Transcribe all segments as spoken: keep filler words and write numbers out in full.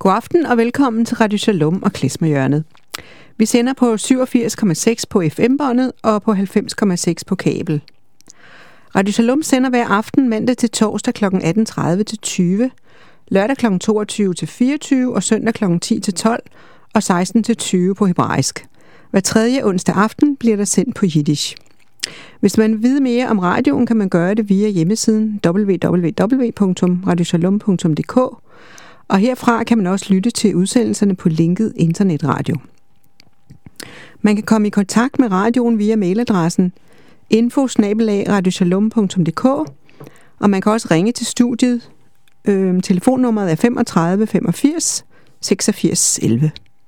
God aften og velkommen til Radio Shalom og Klezmerhjørnet. Vi sender på syvogfirs komma seks på F M-båndet og på halvfems komma seks på kabel. Radio Shalom sender hver aften mandag til torsdag kl. atten tredive til tyve, lørdag kl. toogtyve til fireogtyve og søndag kl. ti til tolv og seksten til tyve på hebraisk. Hver tredje onsdag aften bliver der sendt på jiddisch. Hvis man vil vide mere om radioen, kan man gøre det via hjemmesiden w w w punktum radio shalom punktum d k, og herfra kan man også lytte til udsendelserne på linket internetradio. Man kan komme i kontakt med radioen via mailadressen info bindestreg radio shalom punktum d k, og man kan også ringe til studiet. Øhm, telefonnummeret er femogtredive femogfirs seksogfirs elleve.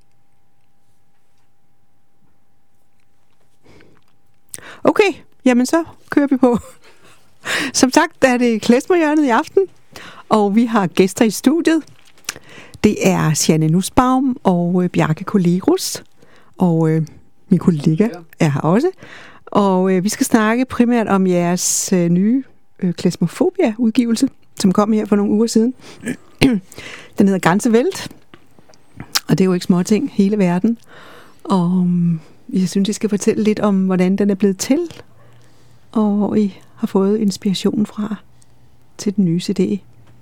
Okay, jamen så kører vi på. Som sagt er det Klezmerhjørnet i aften, og vi har gæster i studiet. Det er Sianne Nussbaum og øh, Bjarke Kolerus, og øh, min kollega er her også. Og øh, vi skal snakke primært om jeres øh, nye øh, Klezmerphobia-udgivelse, som kom her for nogle uger siden. Den hedder Ganze Welt, og det er jo ikke småting, hele verden. Og jeg synes, I skal fortælle lidt om, hvordan den er blevet til, og hvor I har fået inspiration fra til den nye C D.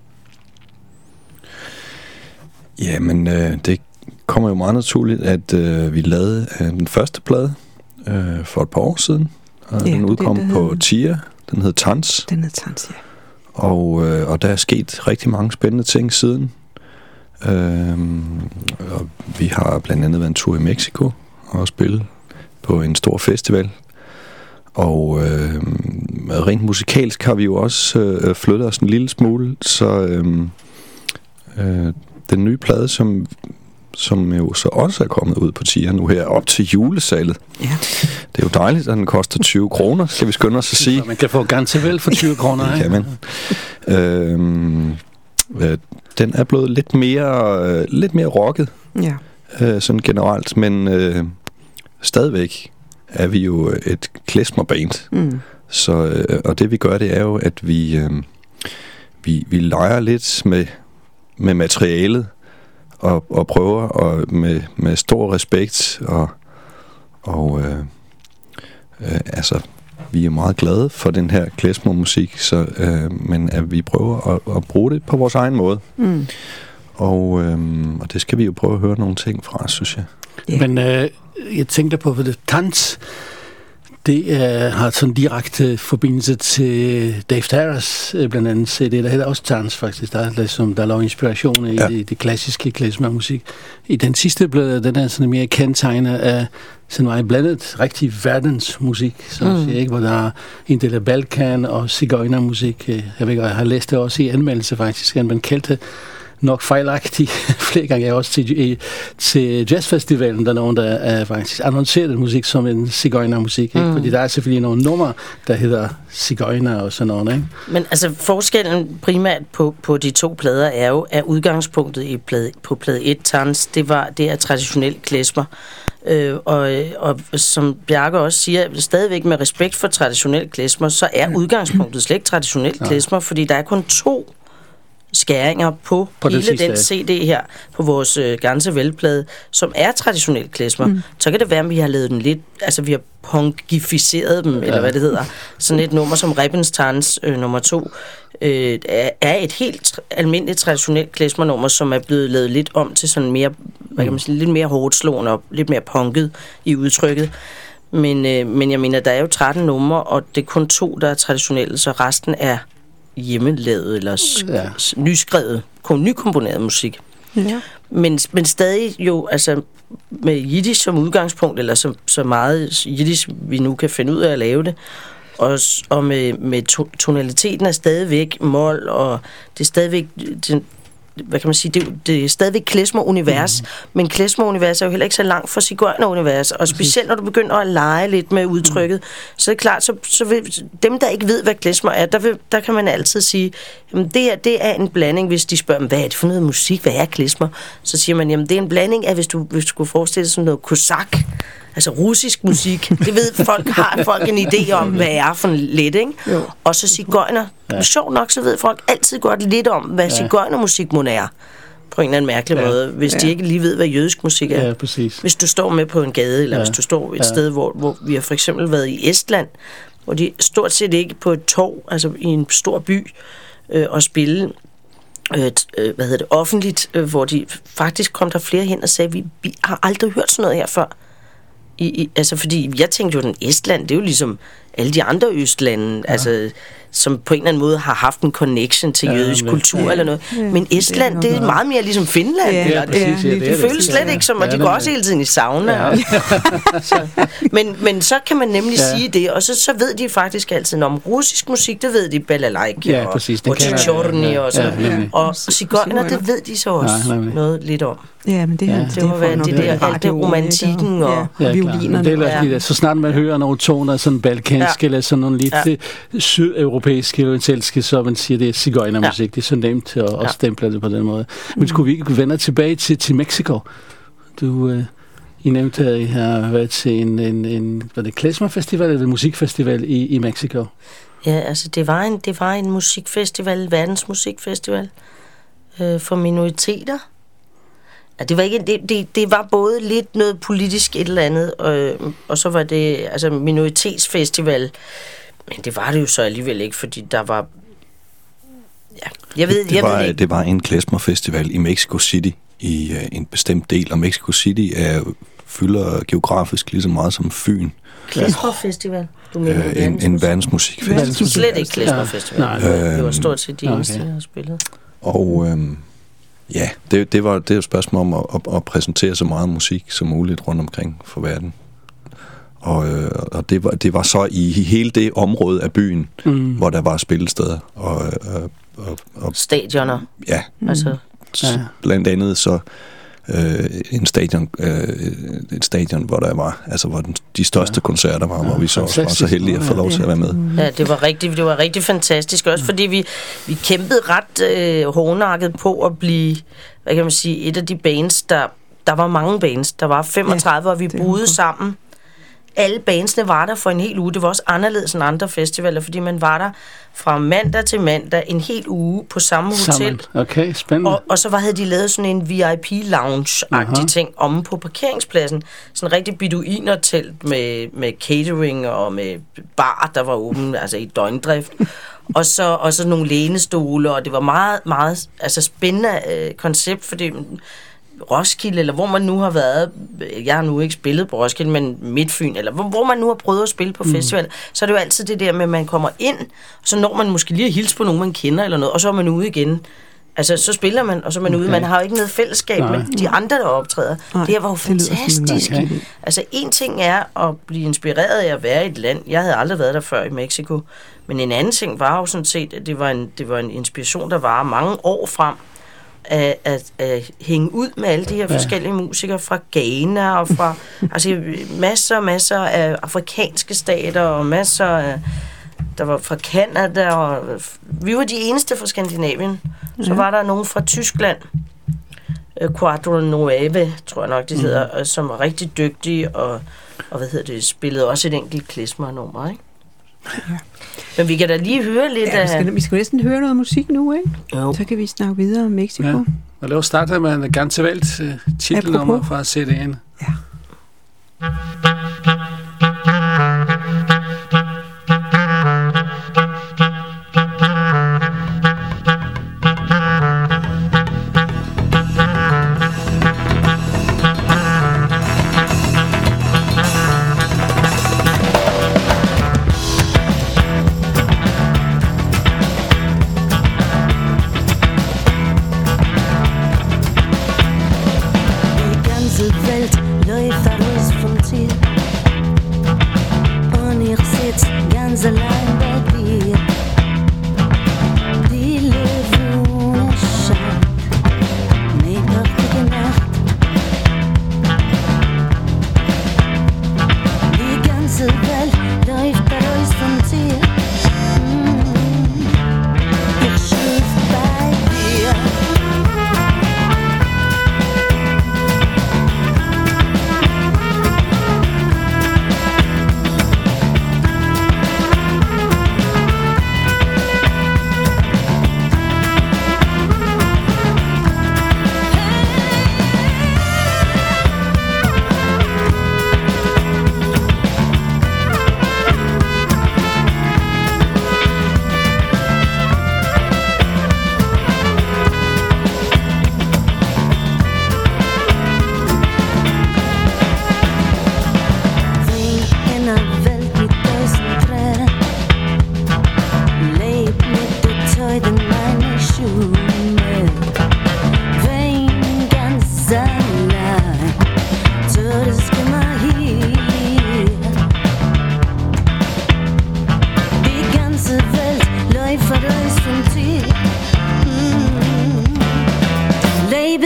Jamen, øh, det kommer jo meget naturligt, at øh, vi lavede øh, den første plade øh, for et par år siden, og ja, den udkom den, på Tia. Den hed Tanz. Den hed Tanz, ja. Og, øh, og der er sket rigtig mange spændende ting siden. Øh, og vi har blandt andet været en tur i Mexico og spille på en stor festival. Og øh, rent musikalsk har vi jo også øh, flyttet os en lille smule, så øh, øh, den nye plade, som, som jo så også er kommet ud på Tia nu her, op til julesalget. Ja. Det er jo dejligt, at den koster tyve kroner, skal vi skynde os at sige. Man kan få Ganze Welt for tyve kroner, ikke? Det kan man. Øh, øh, den er blevet lidt mere, øh, lidt mere rocket, ja. øh, sådan generelt, men øh, stadigvæk er vi jo et klezmerband. Mm. Så, øh, og det vi gør, det er jo, at vi, øh, vi, vi leger lidt med, med materialet, og, og prøver og med, med stor respekt, og, og øh, øh, altså, vi er meget glade for den her klezmermusik, så, øh, men at vi prøver at, at bruge det på vores egen måde. Mm. Og, øh, og det skal vi jo prøve at høre nogle ting fra, synes jeg. Yeah. Men øh, jeg tænkte på, at Tanz, det øh, har sådan direkte forbindelse til Dave Tarras, øh, blandt andet C D, der hedder også Tanz faktisk, der, der, som, der lå inspiration i ja. det, det klassiske klezmermusik. I den sidste blev den er sådan mere kendetegnet af sådan meget blandet rigtig verdensmusik, som mm. siger, ikke, hvor der er en del af Balkan og sigøjnermusik. Jeg ved ikke, jeg har læst det også i anmeldelse faktisk, at man kaldte nok fejlagtigt flere gange. Jeg er også til, til jazzfestivalen, der er nogen, der er faktisk annonceret musik som en sigøjnermusik, ikke? Mm. Fordi der er selvfølgelig nogle numre, der hedder sigøjner og sådan noget, ikke? Men altså forskellen primært på, på de to plader er jo, at udgangspunktet i plade, på plade et, Tanz, det var det er traditionel klezmer. Øh, og, og som Bjarke også siger, stadigvæk med respekt for traditionel klezmer, så er udgangspunktet slet ikke traditionel klezmer, fordi der er kun to skæringer på, på hele den, den C D her, på vores øh, Ganze Welt-plade, som er traditionel klezmer. Mm. Så kan det være, at vi har lavet den lidt, altså vi har punkificeret dem, ja. Eller hvad det hedder. Sådan et nummer som Ribbens Tanz øh, nummer to, øh, er et helt almindeligt traditionelt klezmer-nummer, som er blevet lavet lidt om til sådan mere, hvad kan man sige, lidt mere hårdt slående og lidt mere punket i udtrykket. Men, øh, men jeg mener, der er jo tretten numre, og det er kun to, der er traditionelle, så resten er hjemmelavet eller sk- ja. nyskrevet, nykomponeret musik. Ja. Men, men stadig jo, altså med jiddisch som udgangspunkt, eller så, så meget jiddisch, vi nu kan finde ud af at lave det, og, og med, med to, tonaliteten er stadigvæk mol, og det er stadigvæk den, hvad kan man sige, det, det er stadigvæk klezmer-univers, mm. men klezmer-univers er jo heller ikke så langt fra sigøjner-univers, og specielt når du begynder at lege lidt med udtrykket, mm. så er det klart, så, så vil dem, der ikke ved, hvad klezmer er, der, vil, der kan man altid sige, jamen det, er, det er en blanding, hvis de spørger, hvad er det for noget musik, hvad er klezmer? Så siger man, jamen det er en blanding af, hvis du, hvis du skulle forestille dig sådan noget kosak, altså russisk musik, det ved folk, har folk en idé om, hvad er for en lidt, ikke? Jo. Og så sigøjner. Ja. Sjovt nok, så ved folk altid godt lidt om, hvad ja. sigøjnermusik må er. på en eller anden mærkelig ja. måde, hvis ja. de ikke lige ved, hvad jødisk musik er. Ja, præcis. Hvis du står med på en gade, eller ja. hvis du står et ja. sted, hvor, hvor vi har for eksempel været i Estland, hvor de stort set ikke på et torv, altså i en stor by, øh, og spille øh, øh, hvad hedder det, offentligt, øh, hvor de faktisk kom der flere hen og sagde, vi, vi har aldrig hørt sådan noget her før. I, i, altså fordi jeg tænkte jo, den Estland, det er jo ligesom alle de andre østlande, ja. altså som på en eller anden måde har haft en connection til ja, jødisk kultur ja, eller noget. Ja, men Estland, det er, det er meget mere ligesom Finland. Ja, ja, præcis, ja, det, det, det føles slet ja. ikke som, og ja, de går også hele tiden i sauna. Ja. så, men, men så kan man nemlig ja. sige det, og så, så ved de faktisk altid om russisk musik, det ved de balalaika ja, og Tjorni ja, og sådan. Ja, ja, og sigøjner, det ved de så også ja, noget lidt om. Ja, men det, ja, det, det må være det der, alt det romantikken og ja, violinerne. Det er ja. Så snart man hører nogle toner, sådan balkanske, ja. eller sådan nogle lidt ja. sydeuropæiske, orientalske, så man siger, det er sigøjnermusik. Ja. Det er så nemt at ja. stemple det på den måde. Men skulle vi ikke vende tilbage til, til Mexico? Du, øh, I nævnte, at I har været til en, en, en var det klezmerfestival eller musikfestival i, i Mexico? Ja, altså det var en, det var en musikfestival, verdensmusikfestival øh, for minoriteter. Ja, det var ikke det, det, det var både lidt noget politisk et eller andet, og, og så var det altså minoritetsfestival, men det var det jo så alligevel ikke, fordi der var ja, jeg ved, det jeg var ved ikke. Det var en klezmerfestival i Mexico City i uh, en bestemt del, og Mexico City er fylder geografisk lige så meget som Fyn. Klezmerfestival? Du mener øh, en, en verdensmusikfestival. Slet ikke klezmerfestival. Ja. Det var stort set de eneste, okay. der har spillet. Og øhm, ja, det, det var det er et spørgsmål om at, at, at præsentere så meget musik som muligt rundt omkring for verden. Og, øh, og det, var, det var så i hele det område af byen, mm. hvor der var spillesteder. Og, og, og, og, Stadioner. Ja, mm. altså. Blandt andet så øh, en stadion, øh, et stadion, hvor der var, altså hvor den, de største ja. koncerter var, ja, hvor vi så også var så heldige at få lov til at være med. Ja, det var rigtig, det var rigtig fantastisk, også fordi vi, vi kæmpede ret øh, hårdnakket på at blive, hvad kan man sige, et af de bands, der, der var mange bands, der var femogtredive, ja, og vi boede sammen. Alle bandsene var der for en hel uge. Det var også anderledes end andre festivaler, fordi man var der fra mandag til mandag en hel uge på samme hotel. Sammen. Okay, spændende. Og, og så var, havde de lavet sådan en V I P-lounge-agtig uh-huh. ting omme på parkeringspladsen. Sådan en rigtig beduinertelt med, med catering og med bar, der var åben, altså i døgndrift. og, så, og så nogle lænestole, og det var meget, meget altså spændende øh, koncept, fordi Roskilde, eller hvor man nu har været, jeg har nu ikke spillet på Roskilde, men Midtfyn, eller hvor, hvor man nu har prøvet at spille på mm. festival, så er det jo altid det der med, at man kommer ind, og så når man måske lige at hilse på nogen, man kender, eller noget, og så er man ude igen. Altså, så spiller man, og så er man okay. ude. Man har jo ikke noget fællesskab Nej. med de andre, der optræder. Nej, det her var jo fantastisk. Okay. Altså, en ting er at blive inspireret af at være i et land. Jeg havde aldrig været der før i Mexico. Men en anden ting var jo sådan set, at det var en, det var en inspiration, der var mange år frem. At, at, at hænge ud med alle de her ja. forskellige musikere fra Ghana og fra altså masser og masser af afrikanske stater og masser af, der var fra Canada, og vi var de eneste fra Skandinavien. Ja. Så var der nogen fra Tyskland, Quattro Nueve, tror jeg nok det hedder, mm. som var rigtig dygtige og, og hvad hedder det, spillede også et enkelt klezmer-nummer, ikke? Ja. Men vi kan da lige høre lidt ja, af... Vi skal, vi skal næsten høre noget musik nu, ikke? Jo. Så kan vi snakke videre om Mexico. Ja. Og lad os starte med en ganske valgt uh, titelnummer fra C D'en. Ja. Welt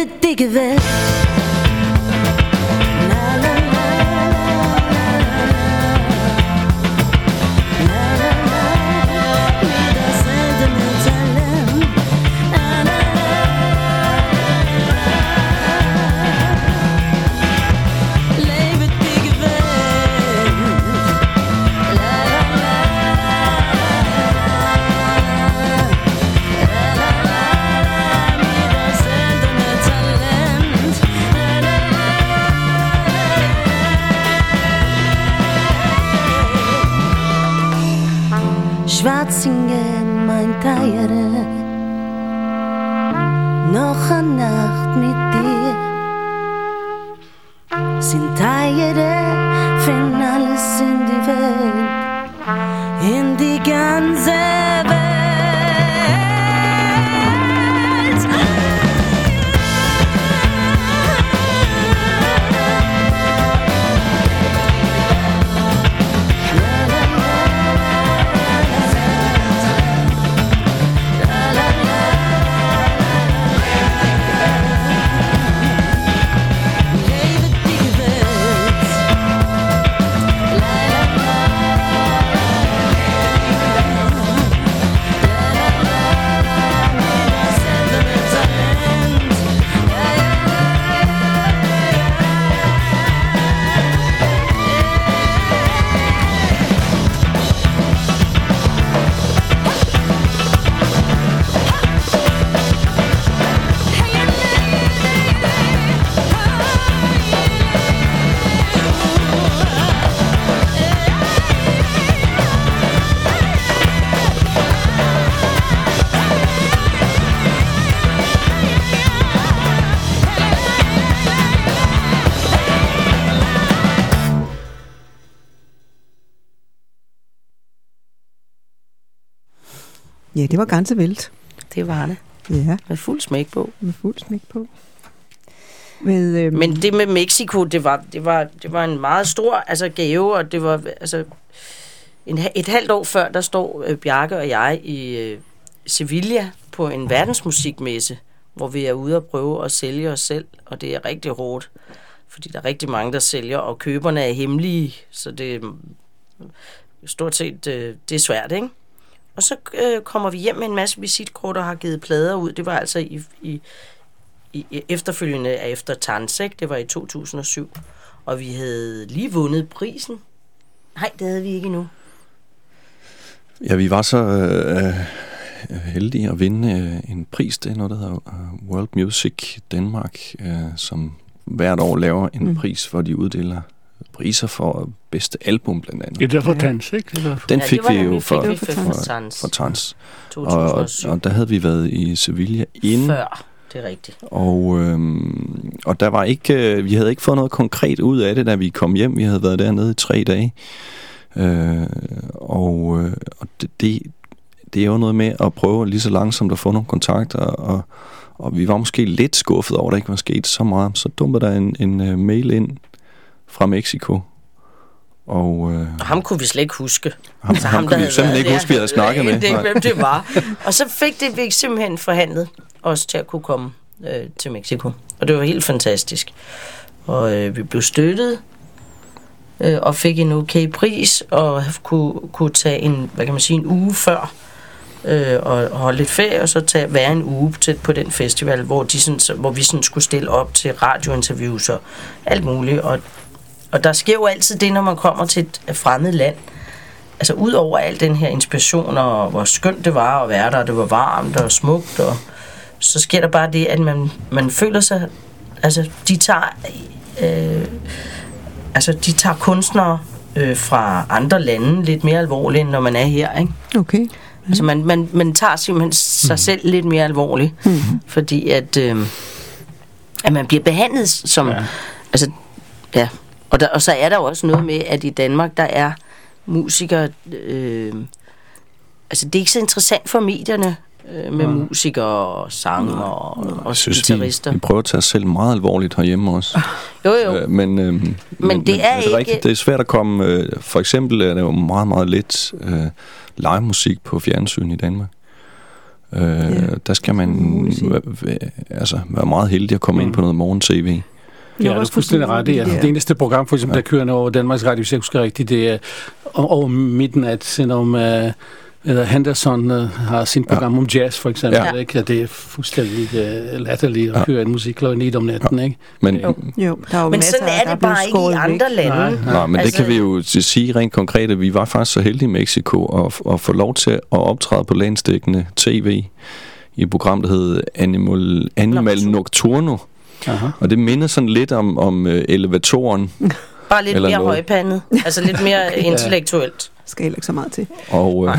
Livet det kan være. Schwarzingen, mein Teire, noch eine Nacht mit dir. Sind Teire, finden alles in die Welt, in die ganze Welt. Ja, det var ganske vildt. Det var det. Ja. Med fuld smæk på. Med fuld smæk på. Med, øhm... Men det med Mexico, det var, det var, det var en meget stor altså, gave, og det var altså en, et halvt år før, der står øh, Bjarke og jeg i øh, Sevilla på en verdensmusikmesse, hvor vi er ude og prøve at sælge os selv, og det er rigtig hårdt, fordi der er rigtig mange, der sælger, og køberne er hemmelige, så det er stort set, øh, det er svært, ikke? Og så øh, kommer vi hjem med en masse visitkort og har givet plader ud. Det var altså i, i, i efterfølgende af efter Tanz, ikke? Det var i to tusind og syv. Og vi havde lige vundet prisen. Nej, det havde vi ikke endnu. Ja, vi var så øh, heldige at vinde øh, en pris. Det er noget, der hedder uh, World Music Denmark, øh, som hvert år laver en mm. pris, hvor de uddeler priser for bedste album, blandt andet. Ja, det er for Tanz, ikke? Den fik ja, vi jo for, fik vi for, for, for, Tanz. for Tanz. Og, og, og der havde vi været i Sevilla inden. Før, det er rigtigt. Og, øhm, og der var ikke, vi havde ikke fået noget konkret ud af det, da vi kom hjem. Vi havde været dernede i tre dage. Øh, og og det, det, det er jo noget med at prøve lige så langsomt at få nogle kontakter, og, og vi var måske lidt skuffet over, at der ikke var sket så meget. Så dumpede der en, en uh, mail ind fra Mexico. Og, øh, og ham kunne vi slet ikke huske. Ham, altså, ham, ham kunne vi simpelthen ikke huske, vi havde snakket med. Det, hvem det var. Og så fik det vi simpelthen forhandlet os til at kunne komme øh, til Mexico. Og det var helt fantastisk. Og øh, vi blev støttet øh, og fik en okay pris og kunne, kunne tage en, hvad kan man sige, en uge før øh, og holde lidt ferie og så tage, være en uge til, på den festival, hvor, de sådan, hvor vi sådan skulle stille op til radiointerviews og alt muligt. Og Og der sker jo altid det, når man kommer til et fremmed land. Altså ud over al den her inspiration, og hvor skønt det var at være der, og det var varmt og smukt, og så sker der bare det, at man, man føler sig... Altså, de tager... Øh, altså, de tager kunstnere øh, fra andre lande lidt mere alvorligt, end når man er her, ikke? Okay. Mm. Altså, man, man, man tager simpelthen sig mm. selv lidt mere alvorligt, mm. fordi at, øh, at man bliver behandlet som... Ja. Altså, ja... Og, der, og så er der jo også noget med, at i Danmark, der er musikere... Øh, altså, det er ikke så interessant for medierne øh, med ja. musikere og sanger og, og guitarister. Vi, vi prøver at tage os selv meget alvorligt herhjemme også. Jo, jo. Øh, men, øh, men, men det er men, ikke... Det, rigtigt, det er svært at komme... Øh, for eksempel er det jo meget, meget lidt øh, live musik på fjernsyn i Danmark. Øh, ja. Der skal man være, altså, være meget heldig at komme mm. ind på noget morgen-tv. Ja, det er fuldstændig ret. Det, er, det eneste program, for eksempel, ja. der kører over Danmarks Radio, hvis jeg husker rigtigt, det er over midten af et om uh, Henderson uh, har sin program ja. om jazz, for eksempel. Ja. Ikke? Det er fuldstændig uh, latterligt at ja. høre en musik klokken ni om natten. Ja. Ikke? Men, jo. Jo, der er jo men masser, sådan er det bare ikke i andre lande. Nej, nej men altså, det kan vi jo sige rent konkret, at vi var faktisk så heldige i Mexico at, at få lov til at optræde på landsdækkende tv i et program, der hed Animal, Animal Nocturno. Aha. Og det minder sådan lidt om, om uh, elevatoren. Bare lidt mere noget. Højpandet. Altså lidt mere intellektuelt. Skal heller ikke så meget til. Og uh,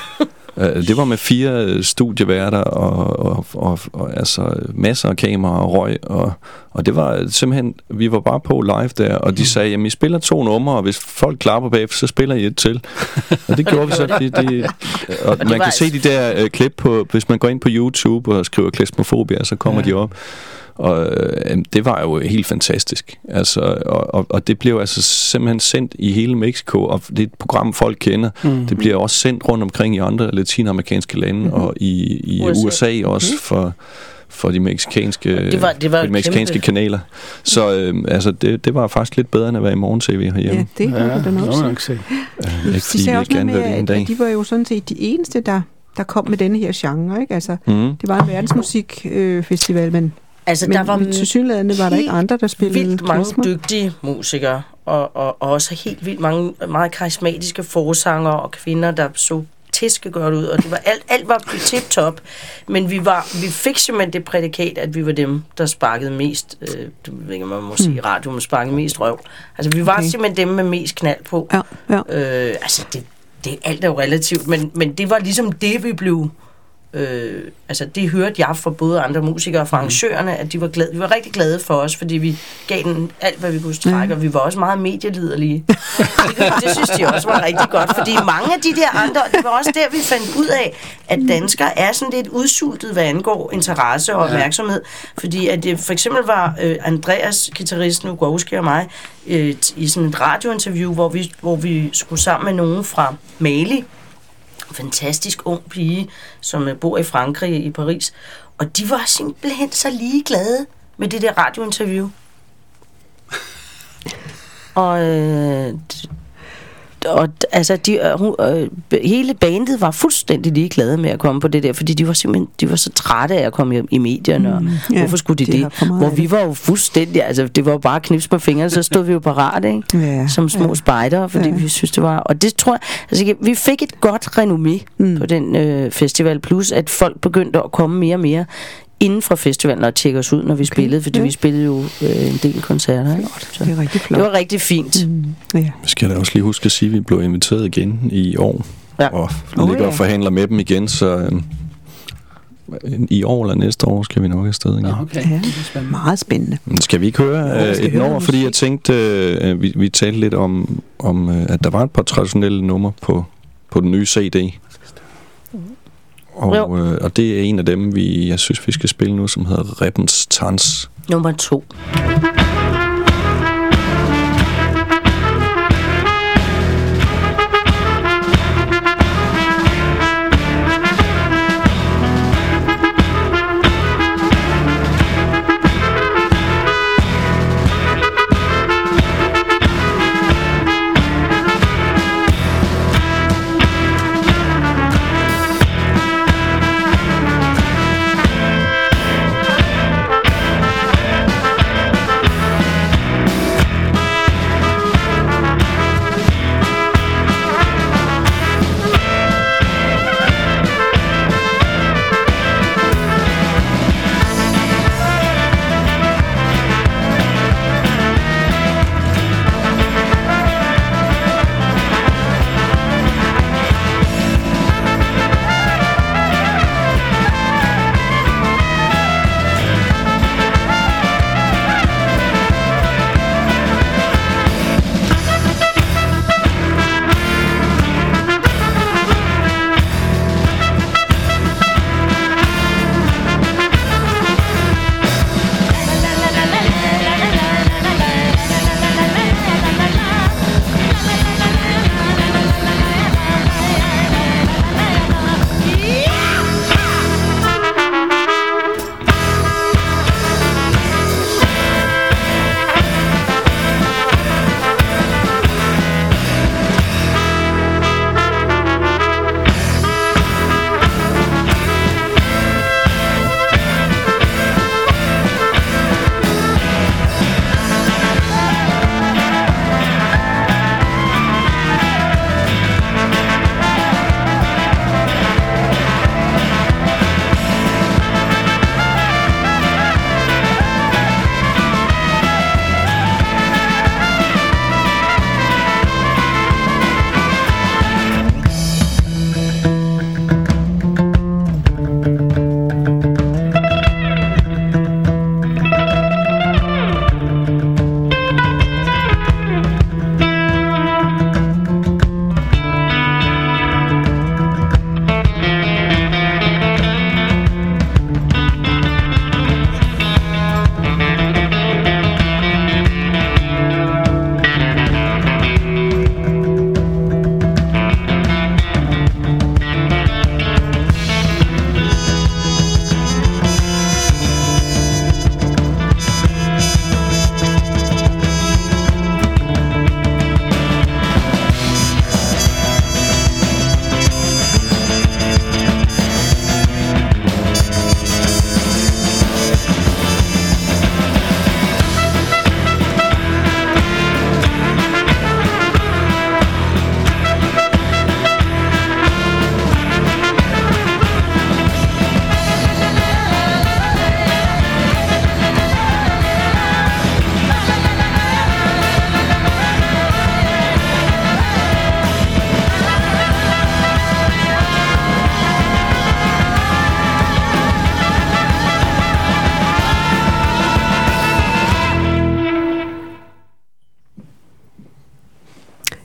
uh, det var med fire studieværter og, og, og, og altså masser af kameraer og røg. Og, og det var simpelthen, vi var bare på live der, og de sagde, jamen I spiller to numre, og hvis folk klapper bagefter, så spiller I et til. Og det gjorde vi så. Det, det, og, og man kan se de der uh, klip på, hvis man går ind på YouTube og skriver Klesmofobia, så kommer ja. de op. Og øh, det var jo helt fantastisk. Altså, og, og, og det blev altså simpelthen sendt i hele Mexico, og det er et program, folk kender. Mm-hmm. Det bliver også sendt rundt omkring i andre latinamerikanske lande, mm-hmm. og i, i U S A, U S A også mm-hmm. for, for de meksikanske, det var, det var de meksikanske kanaler. Så øh, altså, det, det var faktisk lidt bedre, end at være i morgen-tv herhjemme. Ja, det ja, kan du nok, nok se. Øh, ikke fordi vi ikke gerne vil det en dag. De var jo sådan set de eneste, der, der kom med denne her genre. Ikke? Altså, mm-hmm. Det var en verdensmusikfestival, øh, men Altså, men der var til synligheden var der ikke andre, der spillede vildt mange klasmer. dygtige musikere, og, og, og også helt vildt mange meget karismatiske forsanger og kvinder, der så tæske godt ud, og det var alt, alt var tip-top, men vi, var, vi fik simpelthen det prædikat, at vi var dem, der sparkede mest, øh, du ved ikke, man må sige i radio, man sparkede mest røv. Altså, vi var okay. simpelthen dem med mest knald på. Ja, ja. Øh, altså, det, det, alt er jo relativt, men, men det var ligesom det, vi blev... Øh, altså det hørte jeg fra både andre musikere og fra arrangørerne, at de var glade, vi var rigtig glade for os, fordi vi gav den alt, hvad vi kunne strække, og vi var også meget medieliderlige. det, det synes de også var rigtig godt, fordi mange af de der andre, det var også der, vi fandt ud af, at danskere er sådan lidt udsultet, hvad angår interesse og opmærksomhed, fordi at det for eksempel var øh, Andreas, guitaristen Ugowski og mig, øh, i sådan et radiointerview, hvor vi, hvor vi skulle sammen med nogen fra Mali, fantastisk ung pige, som bor i Frankrig, i Paris. Og de var simpelthen så ligeglade med det der radiointerview. og, øh, og altså, de, øh, hele bandet var fuldstændig ligeglade med at komme på det der, fordi de var simpelthen de var så trætte af at komme i, i medierne, og mm, ja, hvorfor skulle de det? det? Hvor vi var jo fuldstændig, altså det var jo bare knips med fingrene, så stod vi jo parat, ikke? Ja, som små ja. spejdere, fordi ja. vi synes, det var... Og det tror jeg... Altså, vi fik et godt renommé mm. på den øh, festival, plus at folk begyndte at komme mere og mere inden fra festivalen og tjekke os ud, når vi okay. spillede, fordi ja. vi spillede jo øh, en del koncerter. Ikke? Så det er rigtig flot. Det var rigtig fint. Mm. Ja. Vi skal da også lige huske at sige, at vi blev inviteret igen i år, ja. og oh, ligger ja. og forhandler med dem igen, så øh, i år eller næste år skal vi nok afsted igen. Ja, okay. Ja. Det er meget spændende. Skal vi ikke høre øh, et nummer, fordi jeg tænkte, øh, vi, vi talte lidt om, om øh, at der var et par traditionelle numre på, på den nye C D. Og, øh, og det er en af dem, vi, jeg synes, vi skal spille nu, som hedder Reppens Tanz. Nummer to.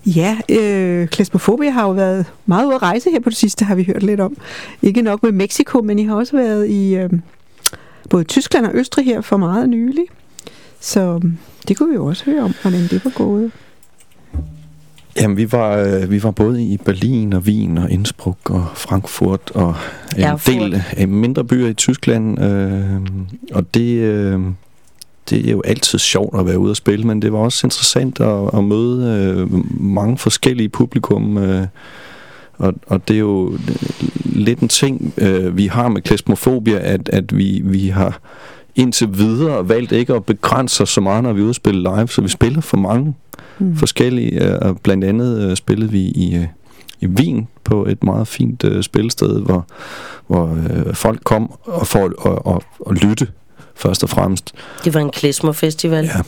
Ja, øh, Klezmofobia har jo været meget ude at rejse her på det sidste, har vi hørt lidt om. Ikke nok med Mexico, men I har også været i øh, både Tyskland og Østrig her for meget nylig. Så det kunne vi jo også høre om, hvordan det var gået. Jamen, vi var, øh, vi var både i Berlin og Wien og Innsbruck og Frankfurt og en Erfurt. del øh, mindre byer i Tyskland. Øh, og det, øh, det er jo altid sjovt at være ude og spille, men det var også interessant at, at møde øh, mange forskellige publikum. Øh, og, og det er jo lidt en ting, øh, vi har med Klezmofobia, at, at vi, vi har indtil videre valgt ikke at begrænse os så meget, når vi er ude og spille live, så vi spiller for mange mm. forskellige. Og blandt andet uh, spillede vi i, uh, i Wien på et meget fint uh, spillested, hvor, hvor uh, folk kom og for at og, og lytte først og fremmest. Det var en klezmer-festival. Ja.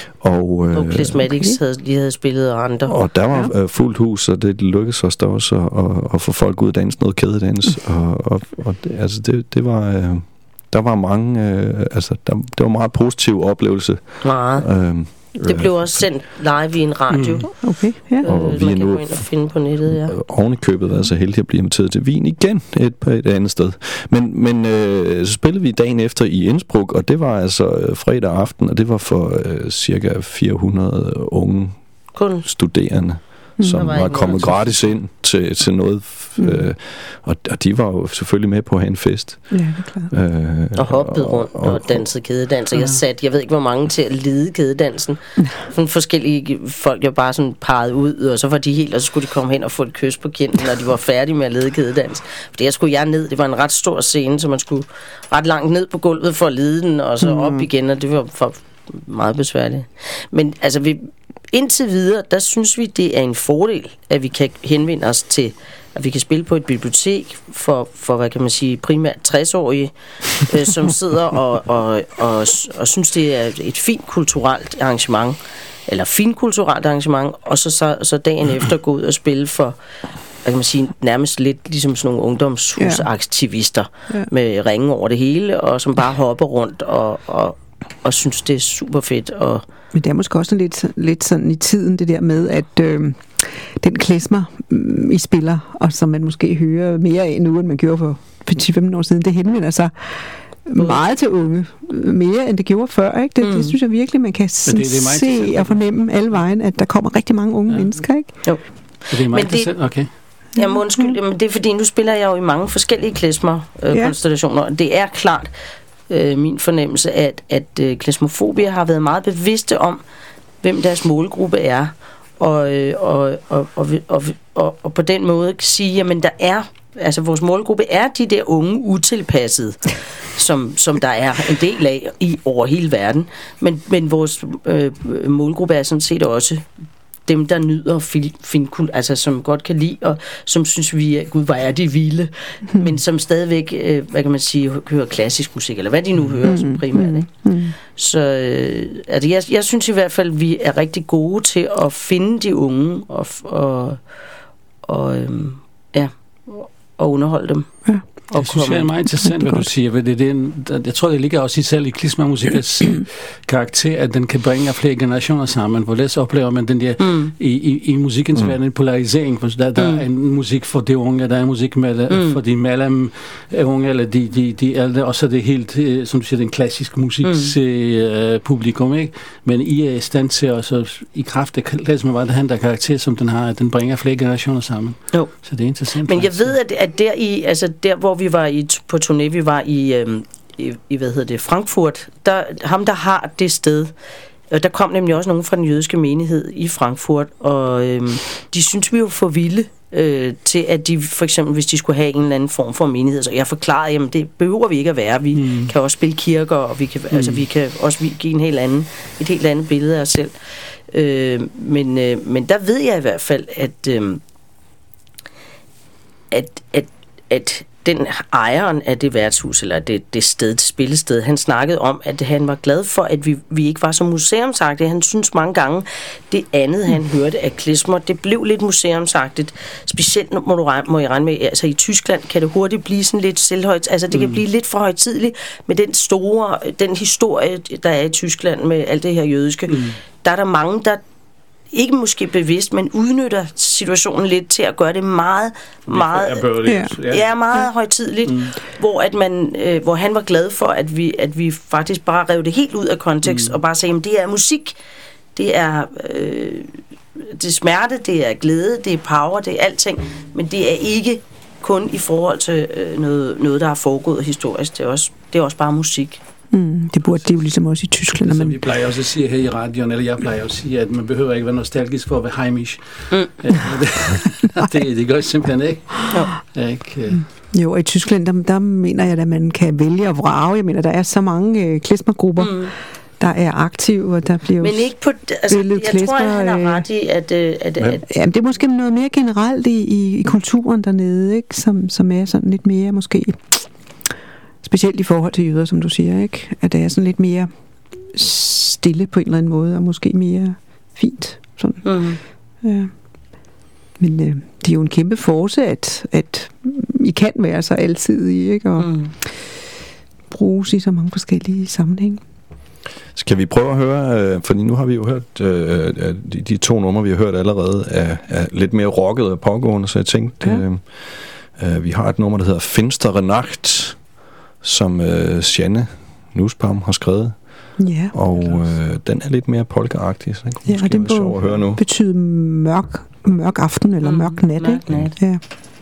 Og, uh, og Klezmatics okay. havde, lige havde spillet og andre. Og der var uh, fuldt hus, og det lykkedes os da også at, at, at få folk ud og danse noget kædedans. Mm. Og, og, og det, altså det, det var... Uh, Der var mange, øh, altså der, det var en meget positiv oplevelse. Meget. Øhm, det blev også sendt live i en radio. Mm. Okay, ja. Øh, og vi man kan nu gå ind og finde på nettet, ja. Oven i købet var så heldig at blive inviteret til Wien igen et, et andet sted. Men, men øh, så spillede vi dagen efter i Innsbruck, og det var altså øh, fredag aften, og det var for øh, cirka fire hundrede unge Kun. studerende. Som var, var kommet gratis ind til, til noget. Mm. Øh, og, og de var jo selvfølgelig med på at have en fest. Ja, det er klart. Øh, og hoppede og, rundt og, og dansede kædedans. Og jeg satte, jeg ved ikke hvor mange til at lede kædedansen. Sådan forskellige folk, jo bare sådan parret ud, og så var de helt, og så skulle de komme hen og få et kys på kinden, når de var færdige med at lede kædedans. For der skulle jeg ned. Det var en ret stor scene, så man skulle ret langt ned på gulvet for at lede den, og så mm. op igen, og det var for meget besværligt. Men altså, vi indtil videre, der synes vi, det er en fordel, at vi kan henvende os til, at vi kan spille på et bibliotek for, for hvad kan man sige, primært tres-årige, øh, som sidder og, og, og, og synes, det er et fint kulturelt arrangement, eller fint kulturelt arrangement, og så, så, så dagen efter gå ud og spille for, hvad kan man sige, nærmest lidt ligesom sådan nogle ungdomshusaktivister, ja. Ja. Med ringe over det hele, og som bare hopper rundt og, og, og synes, det er super fedt, og men det er måske også lidt, lidt sådan i tiden, det der med, at øh, den klezmer, mm, I spiller, og som man måske hører mere af nu, end man gjorde for ti til femten år siden, det henvender sig mm. meget til unge. Mere, end det gjorde før, ikke? Det, mm. det synes jeg virkelig, man kan det, det se og fornemme alle vejen, at der kommer rigtig mange unge ja. mennesker, ikke? Jo. Det er meget interessant, okay. Jamen undskyld, jamen, det er fordi, nu spiller jeg jo i mange forskellige klezmer-konstellationer, øh, ja. Og det er klart, Øh, min fornemmelse, at, at øh, Klezmofobia har været meget bevidste om, hvem deres målgruppe er, og, øh, og, og, og, og, og, og på den måde kan sige, jamen der er, altså vores målgruppe er de der unge utilpassede, som, som der er en del af i over hele verden, men, men vores øh, målgruppe er sådan set også dem, der nyder fin, fin, altså som godt kan lide, og som synes vi, gud, hvor er de vilde, mm. men som stadigvæk, øh, hvad kan man sige, hører klassisk musik, eller hvad de nu hører, mm. som primært, ikke? Mm. Så øh, altså, jeg, jeg synes i hvert fald, vi er rigtig gode til at finde de unge, og, og, og øh, ja, og underholde dem. Ja. Og det synes jeg er meget interessant, hvad du siger. Det, det, det, jeg tror, det ligger også i selv i klezmermusikers karakter, at den kan bringe flere generationer sammen. Hvor ellers oplever man den der, mm. i, i, i musikkens mm. verden, en polarisering. For der, der mm. er en musik for de unge, der er en musik med, mm. for de mellem unge, eller de, de, de ældre, og så er det helt, som du siger, den klassiske musiks mm. uh, publikum, ikke? Men I er i stand til også, i kraft af klezmer, var det han, der karakter, som den har, den bringer flere generationer sammen. Jo. Så det er interessant. Men jeg ved, at, at der i, altså der, hvor vi var i, på turné, vi var i, øhm, i, i, hvad hedder det, Frankfurt, der, ham der har det sted, og der kom nemlig også nogen fra den jødiske menighed i Frankfurt, og øhm, de synes vi jo for vilde øh, til, at de for eksempel, hvis de skulle have en eller anden form for menighed, så jeg forklarede, jamen det behøver vi ikke at være, vi mm. kan også spille kirker, og vi kan, mm. altså, vi kan også give en helt anden, et helt andet billede af os selv. Øh, men, øh, men der ved jeg i hvert fald, at øh, at, at, at den ejeren af det værtshus, eller det, det sted, det spillested, han snakkede om, at han var glad for, at vi, vi ikke var så museumsagtige. Han synes mange gange, det andet, han hørte af klezmer, det blev lidt museumsagtigt. Specielt, må, du regne, må jeg regne med, altså i Tyskland kan det hurtigt blive sådan lidt selvhøjt, altså det kan mm. blive lidt for højtideligt med den store, den historie, der er i Tyskland med alt det her jødiske. Mm. Der er der mange, der ikke måske bevidst, men udnytter situationen lidt til at gøre det meget, meget, ja. ja, meget ja. højtideligt, mm. hvor, at man, øh, hvor han var glad for, at vi, at vi faktisk bare rev det helt ud af kontekst, mm. og bare sagde, at det er musik, det er, øh, det er smerte, det er glæde, det er power, det er alting, men det er ikke kun i forhold til øh, noget, noget, der er foregået historisk, det er også, det er også bare musik. Mm, det burde det jo ligesom også i Tyskland. Så men... vi plejer også at sige her i radioen, eller jeg plejer også at sige, at man behøver ikke være nostalgisk for at være heimisch. Mm. Ja, det, det, det gør simpelthen ikke. Jo. ikke mm. jo, og i Tyskland, der, der mener jeg, at man kan vælge og vrage. Jeg mener, der er så mange øh, klezmergrupper, mm. der er aktive, og der bliver men ikke på, altså, jeg klesmer, tror, at han har ret i, at... at, at ja, det er måske noget mere generelt i, i, i kulturen dernede, ikke? Som, som er sådan lidt mere måske... Specielt i forhold til jøder, som du siger, ikke? At det er sådan lidt mere stille på en eller anden måde, og måske mere fint. Sådan. Mm-hmm. Ja. Men øh, det er jo en kæmpe force, at, at I kan være så altidige, ikke? Og mm. bruges i så mange forskellige sammenhænge. Skal vi prøve at høre, øh, fordi nu har vi jo hørt, øh, de, de to numre, vi har hørt allerede, er, er lidt mere rocket og pågående, så jeg tænkte, ja. øh, øh, vi har et nummer, der hedder Finstere Nacht, som øh, Janne Nussbaum har skrevet. Ja. Og øh, den er lidt mere polka-agtig, så den kunne ja, måske det være sjov at høre nu. Betyder mørk, mørk aften eller mm, mørk nat, mørk nat. Ja.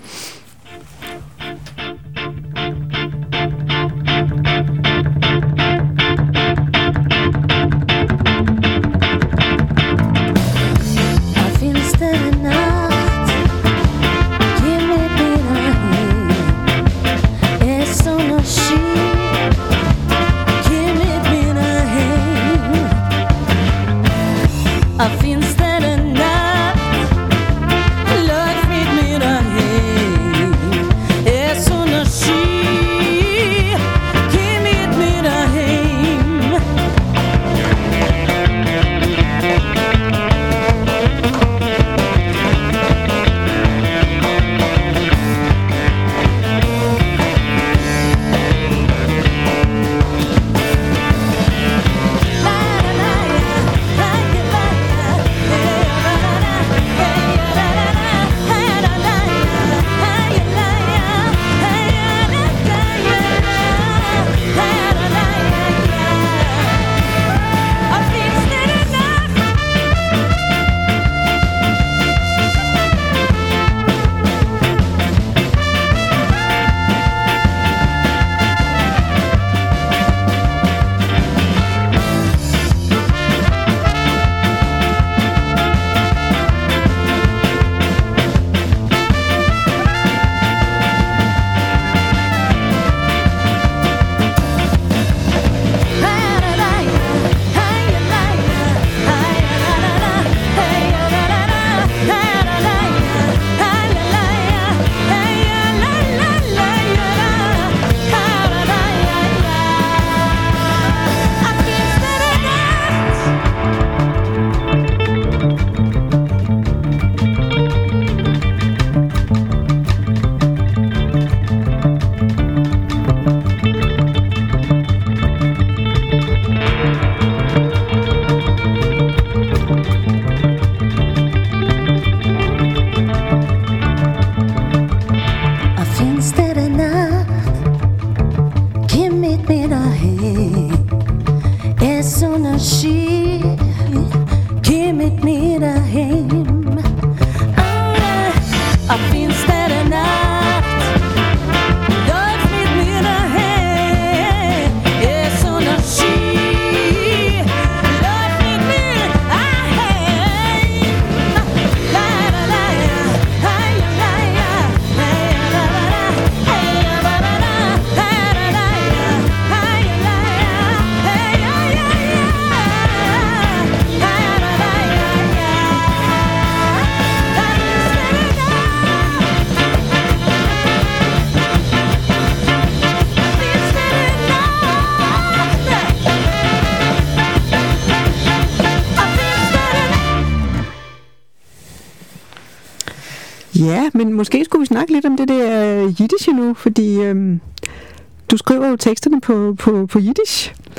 Ja, men måske skulle vi snakke lidt om det der jiddisch nu, fordi øhm, du skriver jo teksterne på, på, på jiddisch,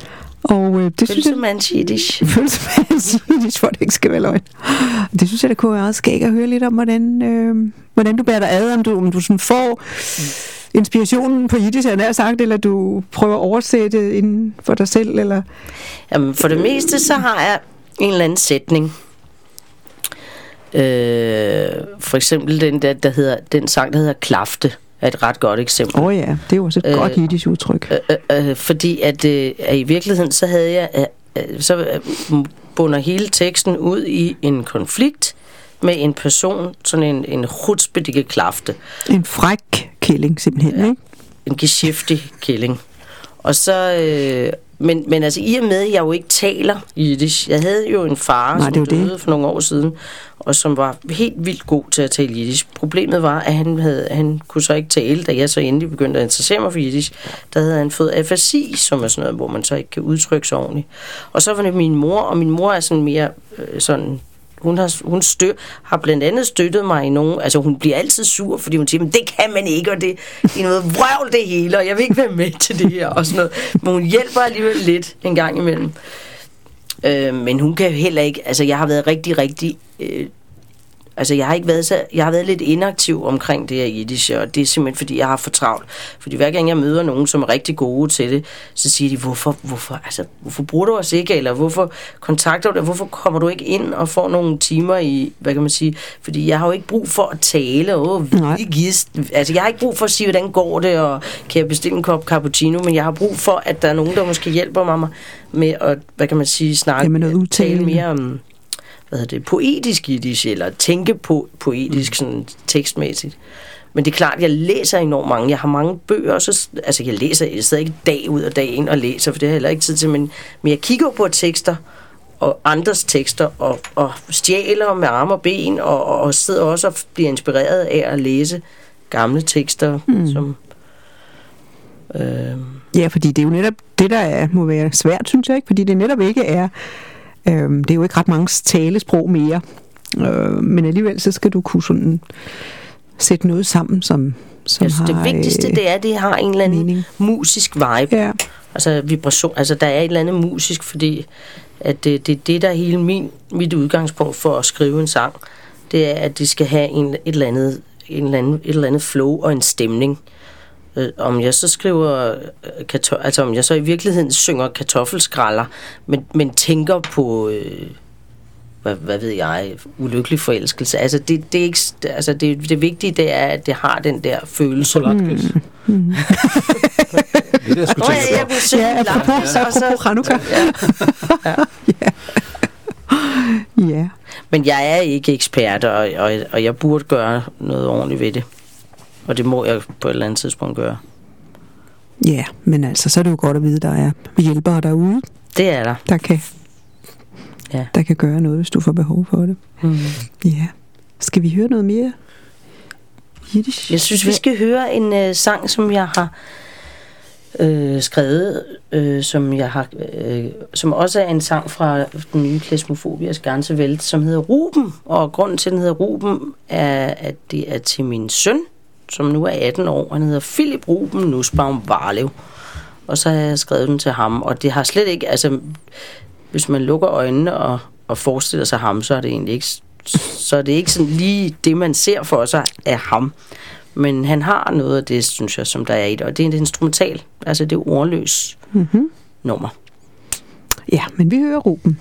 Og øh, det synes jeg... Følsemands-Jiddisch. Følsemands-Jiddisch, hvor det ikke skal være løgn. Det synes jeg, det kunne være også skægt at høre lidt om, hvordan, øh, hvordan du bærer dig ad, om du, om du sådan får inspirationen på jiddisch, er nær sagt, eller du prøver at oversætte inden for dig selv, eller... Jamen, for det meste, så har jeg en eller anden sætning. Øh, for eksempel den der, der hedder, den sang, der hedder Klafte, er et ret godt eksempel. Åh oh ja, det er jo også et øh, godt jiddisch udtryk. Øh, øh, fordi at, øh, at i virkeligheden, så havde jeg, øh, så bunder hele teksten ud i en konflikt med en person, sådan en, en chutzpedikke Klafte. En fræk kælling, simpelthen, ja. Ikke? En geschäftig kælling. Og så... Øh, Men, men altså i og med, at jeg jo ikke taler jiddisch. Jeg havde jo en far, Nej, som døde det. for nogle år siden, og som var helt vildt god til at tale jiddisch. Problemet var, at han, havde, han kunne så ikke tale, da jeg så endelig begyndte at interessere mig for jiddisch. Der havde han fået afasi, som er sådan noget, hvor man så ikke kan udtrykke sig ordentligt. Og så var det min mor, og min mor er sådan mere øh, sådan... Hun, har, hun stø, har blandt andet støttet mig i nogen... Altså, hun bliver altid sur, fordi hun siger, men det kan man ikke, og det er noget vrøvl det hele, og jeg vil ikke være med til det her, og sådan noget. Men hun hjælper alligevel lidt en gang imellem. Øh, men hun kan jo heller ikke... Altså, jeg har været rigtig, rigtig... Øh, altså, jeg har ikke været så... Jeg har været lidt inaktiv omkring det her jiddisch, og det er simpelthen, fordi jeg har for travlt. Fordi hver gang jeg møder nogen, som er rigtig gode til det, så siger de, hvorfor, hvorfor, altså, hvorfor bruger du os ikke, eller hvorfor kontakter du dig, hvorfor kommer du ikke ind og får nogle timer i, hvad kan man sige, fordi jeg har jo ikke brug for at tale, åh, gist. Altså, jeg har ikke brug for at sige, hvordan går det, og kan jeg bestille en kop cappuccino, men jeg har brug for, at der er nogen, der måske hjælper mig med at, hvad kan man sige, snakke, tale mere om, hvad hedder det, poetisk jiddisch, eller tænke på poetisk, sådan tekstmæssigt. Men det er klart, jeg læser enormt mange. Jeg har mange bøger, så, altså jeg læser, jeg sidder ikke dag ud og dag ind og læser, for det har jeg heller ikke tid til, men, men jeg kigger på tekster, og andres tekster, og, og stjæler med arme og ben, og, og, og sidder også og bliver inspireret af at læse gamle tekster, mm. som... Øh, ja, fordi det er jo netop det, der er, må være svært, synes jeg ikke, fordi det netop ikke er... Øhm, det er jo ikke ret mange talesprog mere, øh, men alligevel så skal du kunne sådan sætte noget sammen, som, som altså, har... Det vigtigste, det er, at det har en eller anden mening. Musisk vibe. Ja. Altså vibration. Altså der er et eller andet musisk, fordi at det, det, det der er hele min, mit udgangspunkt for at skrive en sang, det er, at det skal have en, et, eller andet, en eller anden, et eller andet flow og en stemning. Om jeg så skriver, altså om jeg så i virkeligheden synger kartoffelskralder, men, men tænker på, øh, hvad, hvad ved jeg, ulykkelig forelskelse. Altså det, det er ikke, altså det, det vigtige, det er, at det har den der følelse. Mm. Mm. Det er det, jeg skulle tænke på. Ja, apropos, apropos Hanukkah. Ja. Ja. Ja. Men jeg er ikke ekspert, og, og, og jeg burde gøre noget ordentligt ved det. Og det må jeg på et eller andet tidspunkt gøre. Ja, men altså, så er det jo godt at vide, at der er hjælpere derude. Det er der. Der kan, ja. der kan gøre noget, hvis du får behov for det. Mm. Ja. Skal vi høre noget mere? Jiddisch? Jeg synes, vi skal høre en uh, sang, som jeg har øh, skrevet, øh, som jeg har, øh, som også er en sang fra den nye Klezmofobias ganze Welt, som hedder Ruben. Og grunden til, at den hedder Ruben, er, at det er til min søn, som nu er atten år. Han hedder Philip Ruben Nussbaum-Varlev. Og så har jeg skrevet den til ham, og det har slet ikke, altså, hvis man lukker øjnene og, og forestiller sig ham, så er det egentlig ikke, så er det ikke sådan lige det, man ser for sig af ham. Men han har noget af det, synes jeg, som der er i det, og det er et instrumental, altså det er ordløs mm-hmm. nummer. Ja, men vi hører Ruben.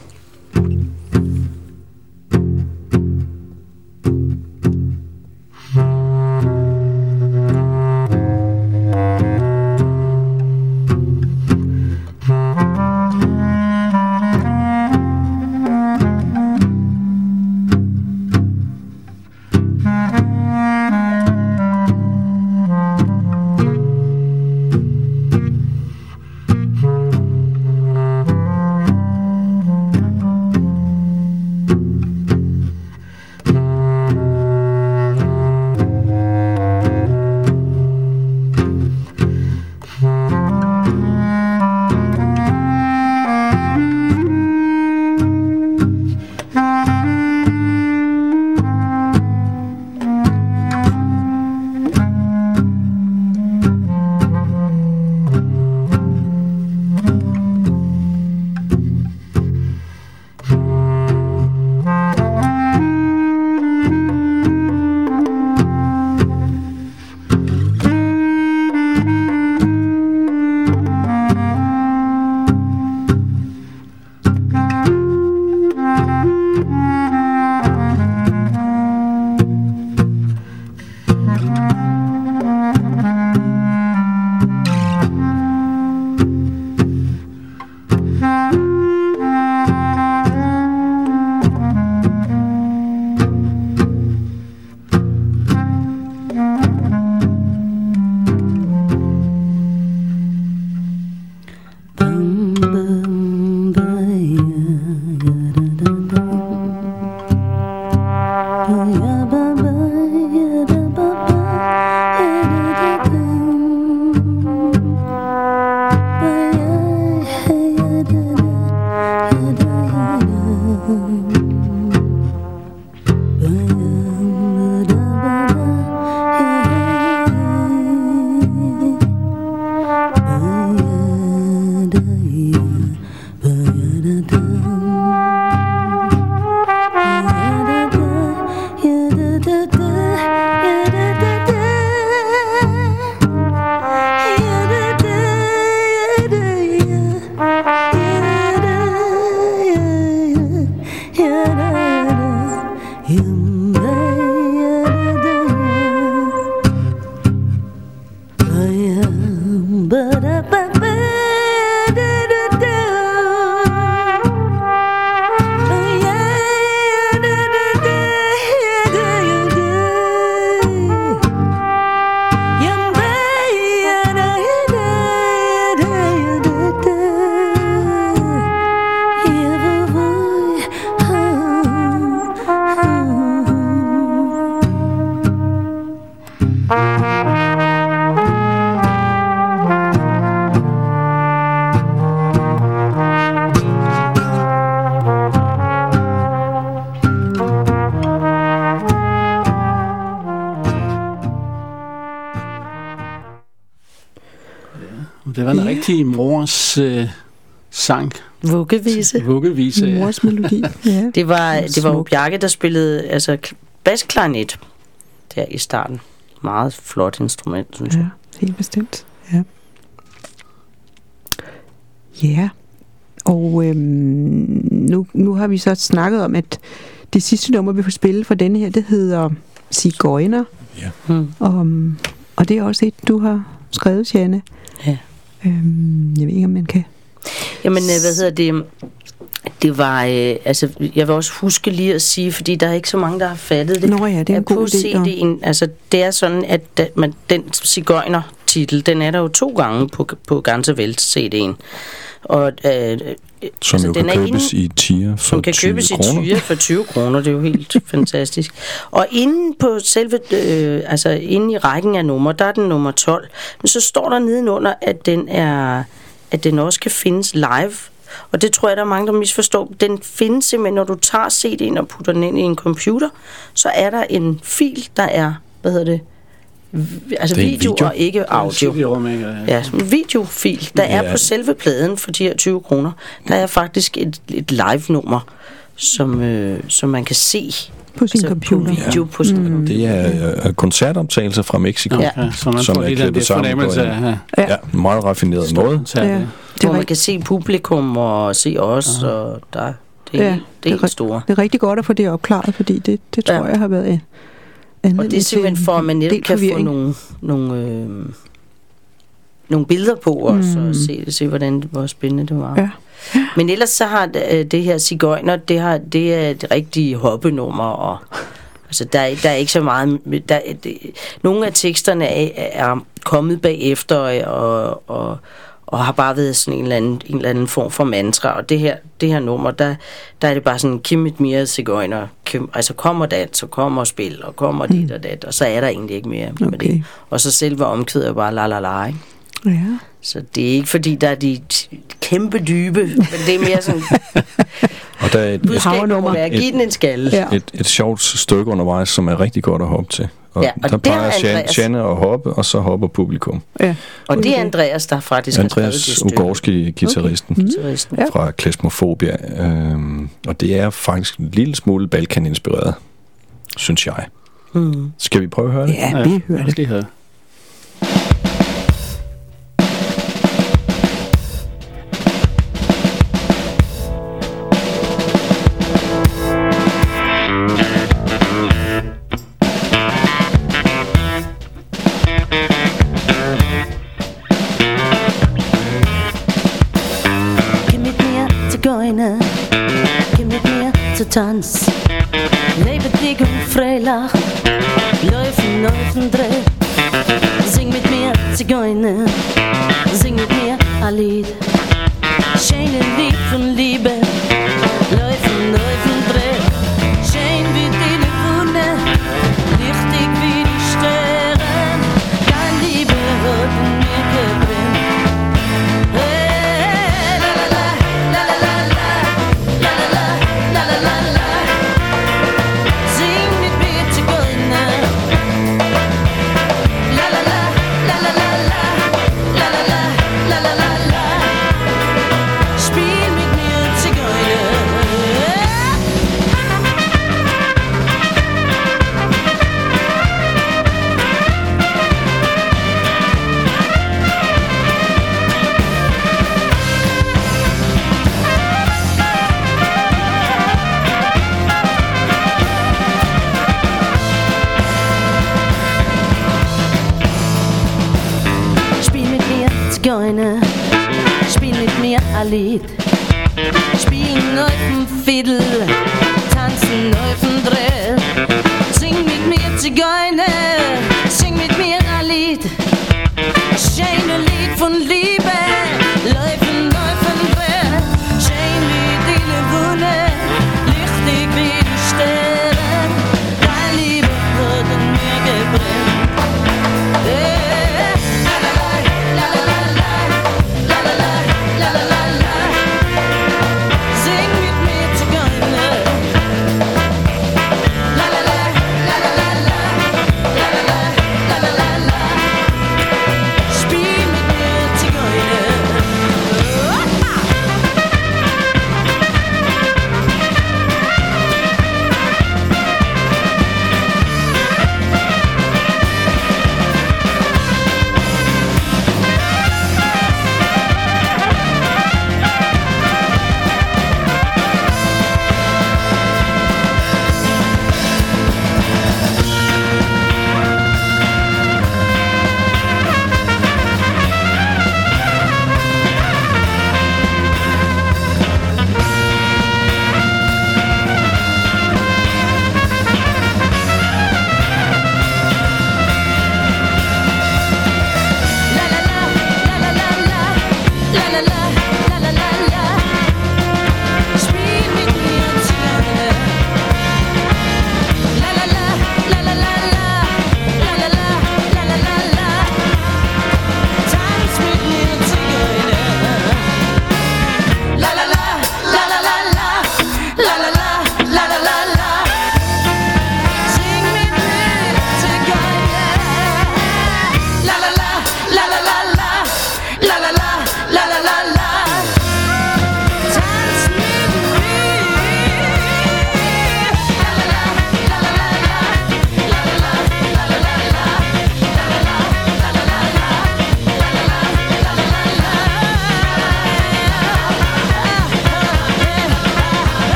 det var en ja. rigtig mors øh, sang. Vuggevise. Vuggevise, ja. Mors melodi, ja. Det var, det var jo Bjarke, der spillede altså, basklarinet der i starten. Meget flot instrument, synes ja, jeg. Helt bestemt, ja. Ja, og øhm, nu, nu har vi så snakket om, at det sidste nummer, vi får spille for denne her, det hedder Sigøjner. Ja. Hmm. Og, og det er også et, du har skrevet, Jeanne. Ja. Øhm, jeg ved ikke, om man kan... Jamen, hvad hedder det... Det var, øh, altså, jeg vil også huske lige at sige, fordi der er ikke så mange, der har fattet det. Nå ja, det er en god på C D'en, altså, det er sådan, at da, man, den Sigøjner-titel, den er der jo to gange på, på Ganze Welt C D'en. Og, øh, som altså, jo den kan købes inden, i tier for kan tyve købes kroner. i tier for tyve kroner, det er jo helt fantastisk. Og inde på selve, øh, altså inde i rækken af numre, der er den nummer tolv. Men så står der nedenunder, at den er, at den også kan findes live. Og det tror jeg, der er mange, der misforstår. Den findes simpelthen, når du tager C D'en og putter den ind i en computer, så er der en fil, der er, hvad hedder det, altså video, video og ikke audio. Ja, en videofil, der ja. er på selve pladen for de her tyve kroner. Der er faktisk et, et live-nummer, som, øh, som man kan se på sin altså computer. På video ja. på sin mm. Det er uh, koncertoptagelser fra Mexico, ja. Ja, så man som er klippet sammen på en ja. Ja, meget raffineret måde. Ja. Hvor man kan se publikum og se os, ja. og der, det er, ja, det er, det er helt store. Det er rigtig godt at få det opklaret, fordi det, det tror ja. jeg har været en. Og det er simpelthen for, at man netop kan få nogle, nogle, øh, nogle billeder på os, mm. og se, se hvordan, hvor spændende det var. Ja. Men ellers så har det, det her Sigøjner, det, har, det er et rigtigt hoppenummer, og altså, der, der er ikke så meget... Der, det, nogle af teksterne er, er kommet bagefter, og, og, og har bare været sådan en eller anden, en eller anden form for mantra, og det her, det her nummer, der, der er det bare sådan, Kim mit mere Sigøjner, Kim, altså kom og dans, og kom og spil, og kom og dit og dat, og så er der egentlig ikke mere med okay. det. Og så selve omkvædet er bare la la la, ikke? Ja. Så det er ikke fordi, der er de kæmpe dybe, men det er mere sådan... Og der er et, et, giv den en skalle. Ja. Et, et sjovt stykke undervejs, som er rigtig godt at hoppe til. Og, ja, og der plejer Andreas... Janne at hoppe, og så hopper publikum. Ja. Og det er Andreas, der faktisk Andreas har skrevet det Ugorski, guitaristen okay. mm. fra Klezmofobia. Øhm, og det er faktisk en lille smule Balkan-inspireret, synes jeg. Mm. Skal vi prøve at høre det? Ja, vi hører det. det. Gib mit mir zu Tanz. Lebe dich und Freilach. Läufen, läufen, dreh. Sing mit mir Zigeuner. Sing mit mir ein Lied. Schöne Lied von Liebe. Läufen, läufen, dreh. Schön wie die Lune. Lichtig wie die Sterne. Dein Liebe hat mir gebrannt. Spiel mit mir ein Lied. Spielen auf dem Fiddle, tanzen auf dem Drill. Sing mit mir Zigeuner, sing mit mir ein Lied. Ein schönes Lied von Liebe. Läufen, läufen, Drill. Schön wie die Lagune, lichtig wie die Sterne. Deine Liebe hat in mir gebrannt. Hey. Sing mit mir Zigeuner.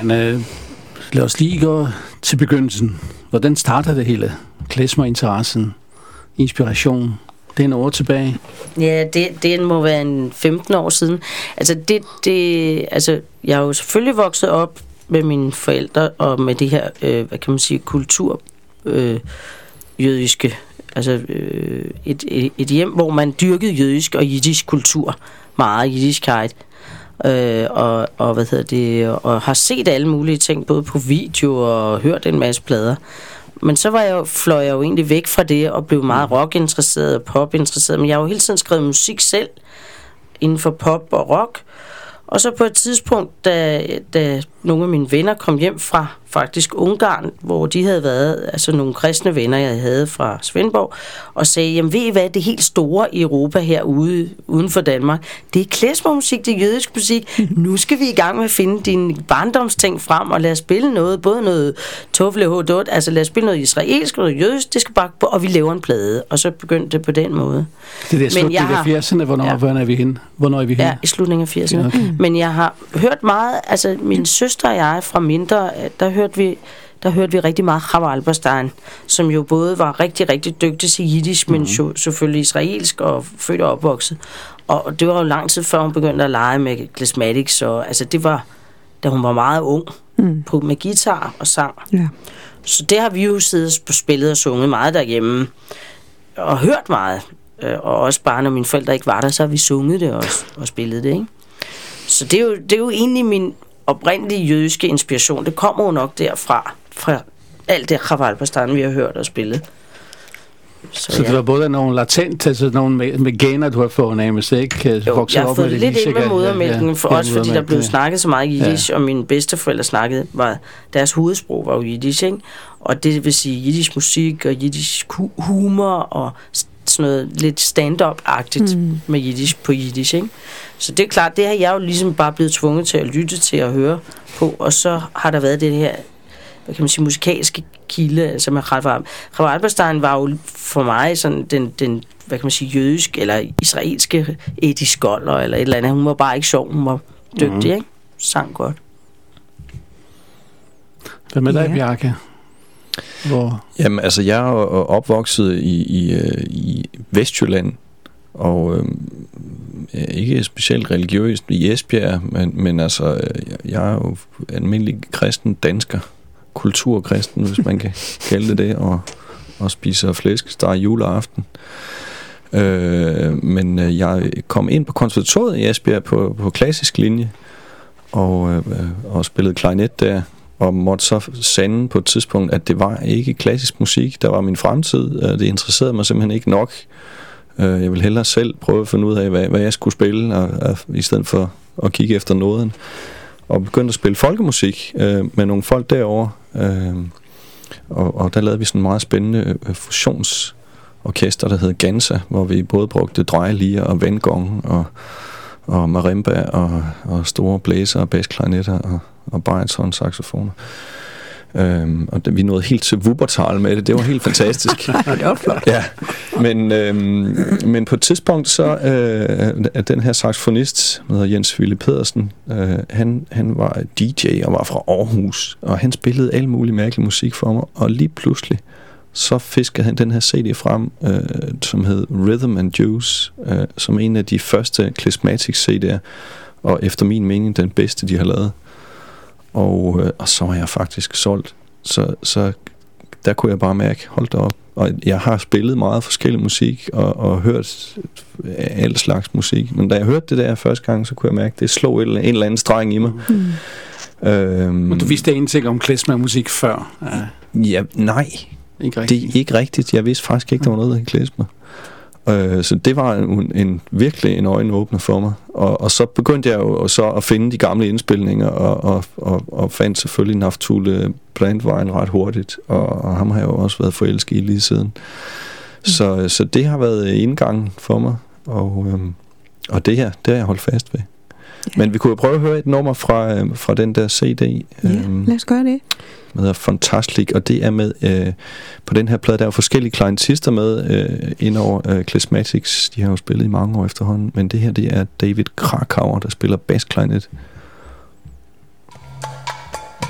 Marianne, lad os lige gå til begyndelsen. Hvordan starter det hele? Klezmer-interessen, inspiration, det er en år tilbage. Ja, det, det må være en femten år siden. Altså, det, det, altså, jeg har jo selvfølgelig vokset op med mine forældre og med det her, øh, hvad kan man sige, kultur, øh, jødiske, altså øh, et, et, et hjem, hvor man dyrkede jødisk og jiddisk kultur, meget jiddiskheit. Øh, og, og hvad hedder det, og har set alle mulige ting, både på video og hørt en masse plader. Men så var jeg jo, fløj jeg jo egentlig væk fra det og blev meget rockinteresseret og popinteresseret. Men jeg har jo hele tiden skrevet musik selv inden for pop og rock. Og så på et tidspunkt, da, da nogle af mine venner kom hjem fra faktisk Ungarn, hvor de havde været, altså nogle kristne venner, jeg havde fra Svendborg, og sagde, jamen ved I hvad, det helt store i Europa herude, uden for Danmark, det er klezmermusik, det er jødisk musik. Nu skal vi i gang med at finde dine barndomsting frem, og lade os spille noget, både noget Tofle Hodot, altså lad os spille noget israelsk og noget jødisk, det skal bare, og vi laver en plade, og så begyndte det på den måde. Det der slut, det der firserne, hvornår, ja. hvornår er vi henne? Hvornår er vi henne? Ja, i slutningen af firserne. Okay. Men jeg har hørt meget, altså min søster og jeg fra mindre, der hørte vi, der hørte vi rigtig meget Chava Alberstein, som jo både var rigtig, rigtig dygtig til jiddisch, men mm-hmm. jo selvfølgelig israelsk og født og opvokset. Og det var jo lang tid før hun begyndte at lege med Klezmatics, og altså det var, da hun var meget ung, mm. på, med guitar og sang. Ja. Så det har vi jo siddet på spillet og sunget meget derhjemme, og hørt meget. Og også bare, når mine forældre ikke var der, så har vi sunget det også, og spillet det, ikke? Så det er jo, det er jo egentlig min oprindelige jødiske inspiration. Det kommer jo nok derfra, fra alt det Chava Alberstein, vi har hørt og spillet. Så, så ja. Det var både nogle latent, altså nogle med, med gener, du har fået nærmest, ikke? Jo, jeg har fået lidt ind med modermælken, ja, for ja, også fordi der blev snakket så meget jiddisch, ja. Og mine bedsteforældre snakkede, var, deres hovedsprog var jo jiddisch, ikke? Og det vil sige jiddisch musik og jiddisch humor og sådan noget lidt stand-up-agtigt mm. med jiddisch på jiddisch, ikke? Så det er klart, det har jeg jo ligesom bare blevet tvunget til at lytte til og høre på, og så har der været det her, hvad kan man sige, musikalske kilde, altså med Chava Alberstein var jo for mig sådan den, den, hvad kan man sige, jødisk eller israelske Eddie Skoller eller et eller andet. Hun var bare ikke sjov, hun var dygtig, mm. ikke? Sang godt. Hvad med dig, Bjarke? Hvor? Jamen, altså, jeg er opvokset i, i, i Vestjylland, og øh, ikke specielt religiøst i Esbjerg, men, men altså, jeg er jo almindelig kristen dansker, kulturkristen, hvis man kan kalde det det, og, og spiser flæskesteg juleaften. Øh, men jeg kom ind på konservatoriet i Esbjerg på, på klassisk linje, og, øh, og spillede klarinet der, og måtte så sande på et tidspunkt, at det var ikke klassisk musik, der var min fremtid. Det interesserede mig simpelthen ikke nok. Jeg ville hellere selv prøve at finde ud af, hvad, hvad jeg skulle spille, og, og, i stedet for at kigge efter nåden. Og begyndte at spille folkemusik øh, med nogle folk derovre. Øh, og, og der lavede vi sådan en meget spændende øh, fusionsorkester, der hed Gansa, hvor vi både brugte drejelier og vandgong og, og marimba og, og store blæser og bassklarinetter og og bariton saxofoner. Øhm, og det, vi nåede helt til Wuppertal med det. Det var helt fantastisk. Det var flot. Ja, men, øhm, men på et tidspunkt så øh, at den her saxofonist, der hedder Jens Philip Pedersen, øh, han, han var D J og var fra Aarhus, og han spillede al mulig mærkelig musik for mig, og lige pludselig så fiskede han den her C D frem, øh, som hed Rhythm and Juice, øh, som en af de første Klezmatics C D'er, og efter min mening den bedste, de har lavet. Og, øh, og så var jeg faktisk solgt. Så, så der kunne jeg bare mærke, hold da op. Og jeg har spillet meget forskellig musik og, og hørt alle slags musik. Men da jeg hørte det der første gang, så kunne jeg mærke, det slog en eller anden streng i mig. Mm. Øhm, Men du vidste ingenting om klezmer-musik før? Ja, ja nej. Ikke det er ikke rigtigt. Jeg vidste faktisk ikke, der var noget, der hed klezmer. Øh, så det var en, en virkelig en øjenåbner for mig. Og, og så begyndte jeg jo så at finde de gamle indspilninger, og, og, og, og fandt selvfølgelig Naftule Brandwein ret hurtigt, og, og ham har jeg jo også været forelsket i lige siden. Mm. Så, så det har været indgangen for mig, og, øhm, og det her, det har jeg holdt fast ved. Ja. Men vi kunne jo prøve at høre et nummer fra, øh, fra den der C D. Ja, øhm, lad os gøre det. Det hedder Fantastic, og det er med øh, på den her plade, der er jo forskellige klarinetter med øh, ind over øh, Klezmatics. De har jo spillet i mange år efterhånden, men det her, det er David Krakauer, der spiller bassklarinet.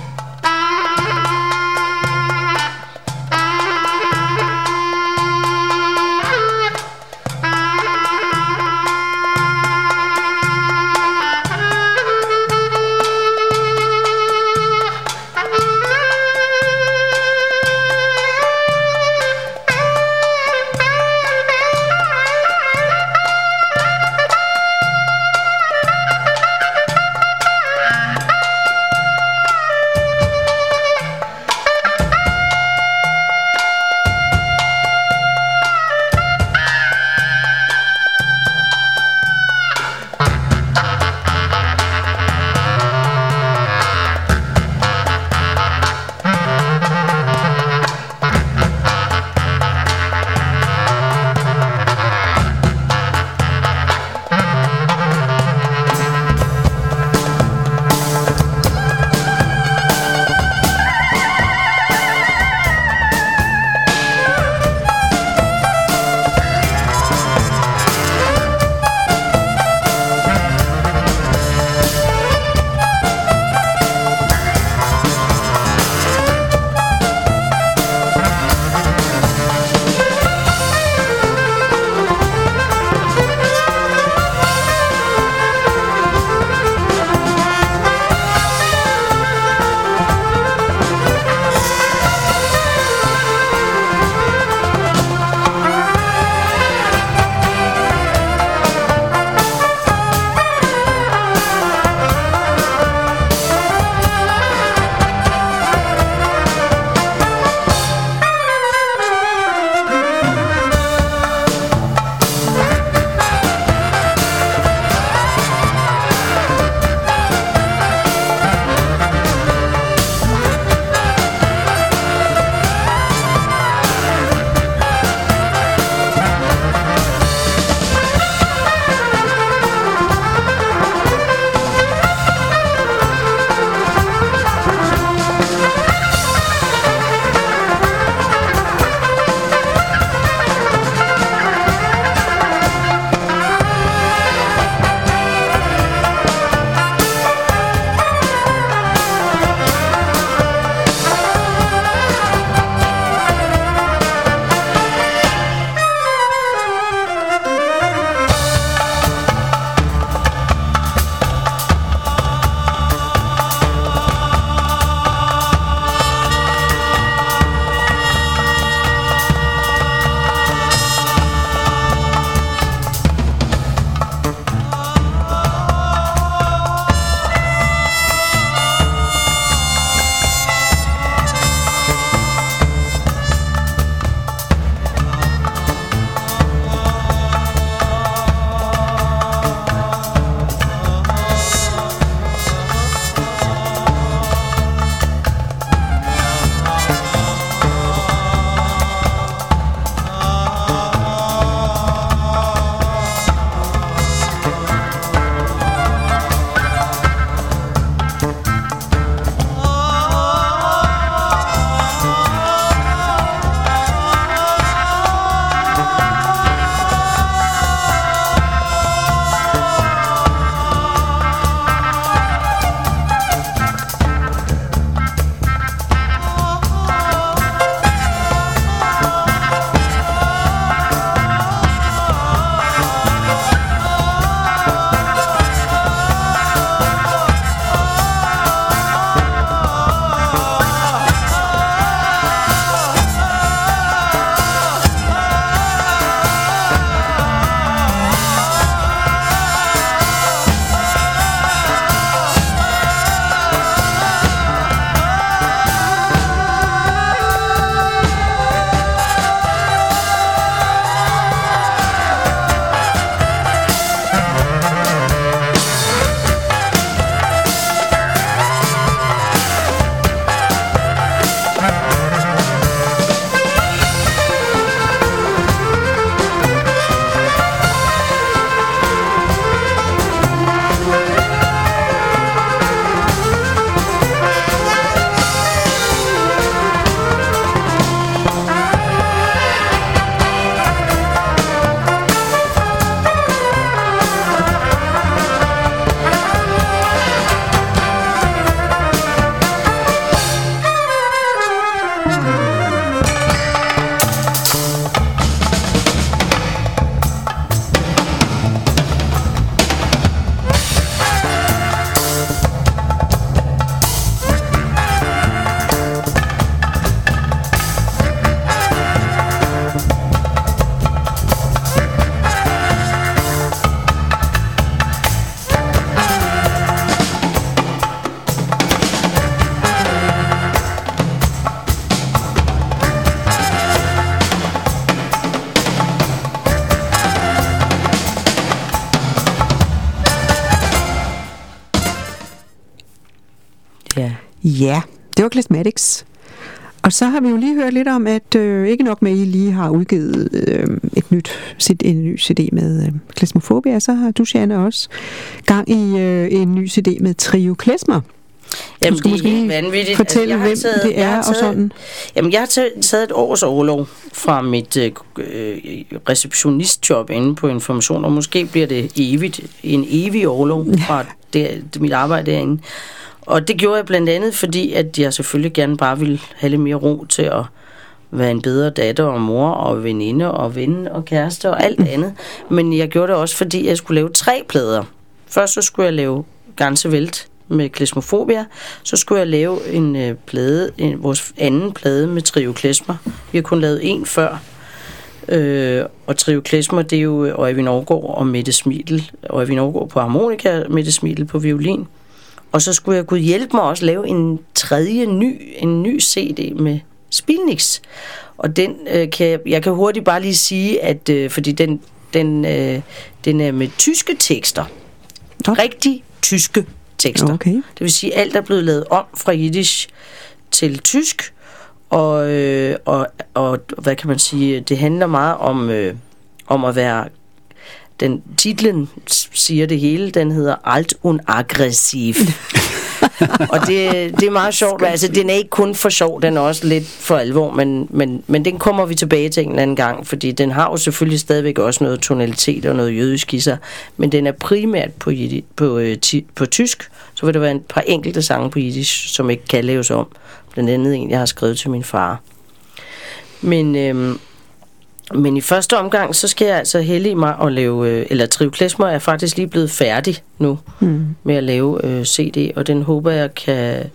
Ja, det var Classmatics. Og så har vi jo lige hørt lidt om, at øh, ikke nok med, at I lige har udgivet øh, et nyt, en ny C D med øh, Klesmofobia, så har du, Jeanne, også gang i øh, en ny C D med Trio Klesmer. Jamen, det er helt vanvittigt. Fortælle, altså, hvem taget, det er taget, og sådan. Jamen, jeg har taget, taget et års overlov fra mit øh, receptionistjob inde på Information, og måske bliver det evigt, en evig overlov fra det, det, mit arbejde derinde. Og det gjorde jeg blandt andet, fordi at jeg selvfølgelig gerne bare ville have lidt mere ro til at være en bedre datter og mor og veninde og ven og kæreste og alt andet. Men jeg gjorde det også, fordi jeg skulle lave tre plader. Først så skulle jeg lave Ganze Welt med Klesmofobia, så skulle jeg lave en øh, plade, en, vores anden plade med Trio Klesmer. Vi har kun lavet en før. Øh, og Trio Klesmer, det er jo Øjvind Aagaard og Mette Smidel. Øjvind Aagaard på harmonika, Mette Smidel på violin. Og så skulle jeg kunne hjælpe mig også lave en tredje ny, en ny C D med Spilnix. Og den øh, kan jeg, jeg kan hurtigt bare lige sige, at øh, fordi den, den, øh, den er med tyske tekster. Oh. Rigtig tyske tekster. Okay. Det vil sige, at alt er blevet lavet om fra jiddisch til tysk. Og, øh, og, og hvad kan man sige, det handler meget om, øh, om at være... Den titlen siger det hele, den hedder Alt und aggressiv. Og det, det er meget sjovt, altså den er ikke kun for sjov, den er også lidt for alvor, men, men, men den kommer vi tilbage til en eller anden gang, fordi den har jo selvfølgelig stadigvæk også noget tonalitet og noget jødisk i sig, men den er primært på, på, på tysk, så vil der være et par enkelte sange på jiddisch, som ikke kan laves om, blandt andet en, jeg har skrevet til min far. Men... Øhm, Men i første omgang, så skal jeg altså heldige mig at lave, eller Trio Klesmer er faktisk lige blevet færdig nu mm. med at lave øh, C D, og den håber jeg kan...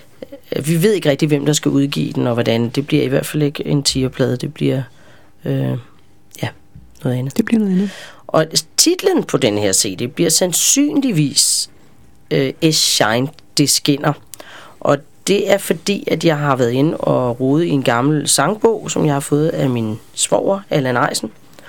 Vi ved ikke rigtig, hvem der skal udgive den, og hvordan. Det bliver i hvert fald ikke en tierplade, det bliver øh, ja, noget andet. Det bliver noget andet. Og titlen på den her C D bliver sandsynligvis øh, Es Shine, det skinner. Og det er fordi, at jeg har været inde og rodet i en gammel sangbog, som jeg har fået af min svoger, Allan Eisen.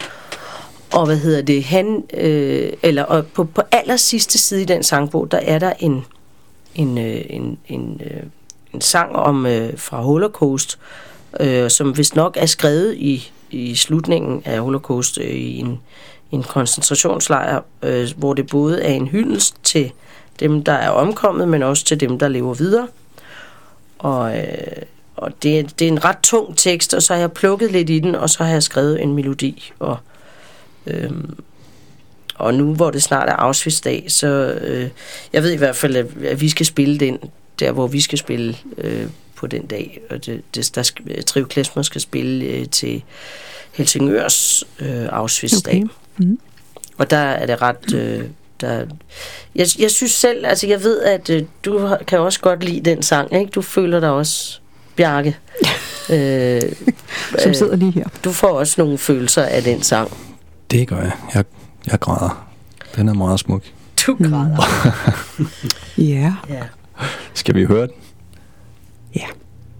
Og hvad hedder det? Han, øh, eller og på, på aller sidste side i den sangbog, der er der en, en, øh, en, en, øh, en sang om øh, fra Holocaust, øh, som vist nok er skrevet i, i slutningen af Holocaust øh, i en, en koncentrationslejr, øh, hvor det både er en hyldest til dem, der er omkommet, men også til dem, der lever videre. Og, øh, og det, det er en ret tung tekst, og så har jeg plukket lidt i den, og så har jeg skrevet en melodi. Og, øh, og nu hvor det snart er Auschwitz-dag, så øh, jeg ved i hvert fald, at, at vi skal spille den, der hvor vi skal spille øh, på den dag. Og det, det, der skal, Trio Klesmer skal spille øh, til Helsingørs øh, Auschwitz-dag. Okay. Mm. Og der er det ret... Øh, Der, jeg, jeg synes selv, altså jeg ved, at øh, du kan også godt lide den sang, ikke? Du føler dig også, Bjarke. øh, Som sidder lige her. Du får også nogle følelser af den sang. Det gør jeg. Jeg, jeg græder. Den er meget smuk. Du græder. Ja. Ja. Skal vi høre den? Ja.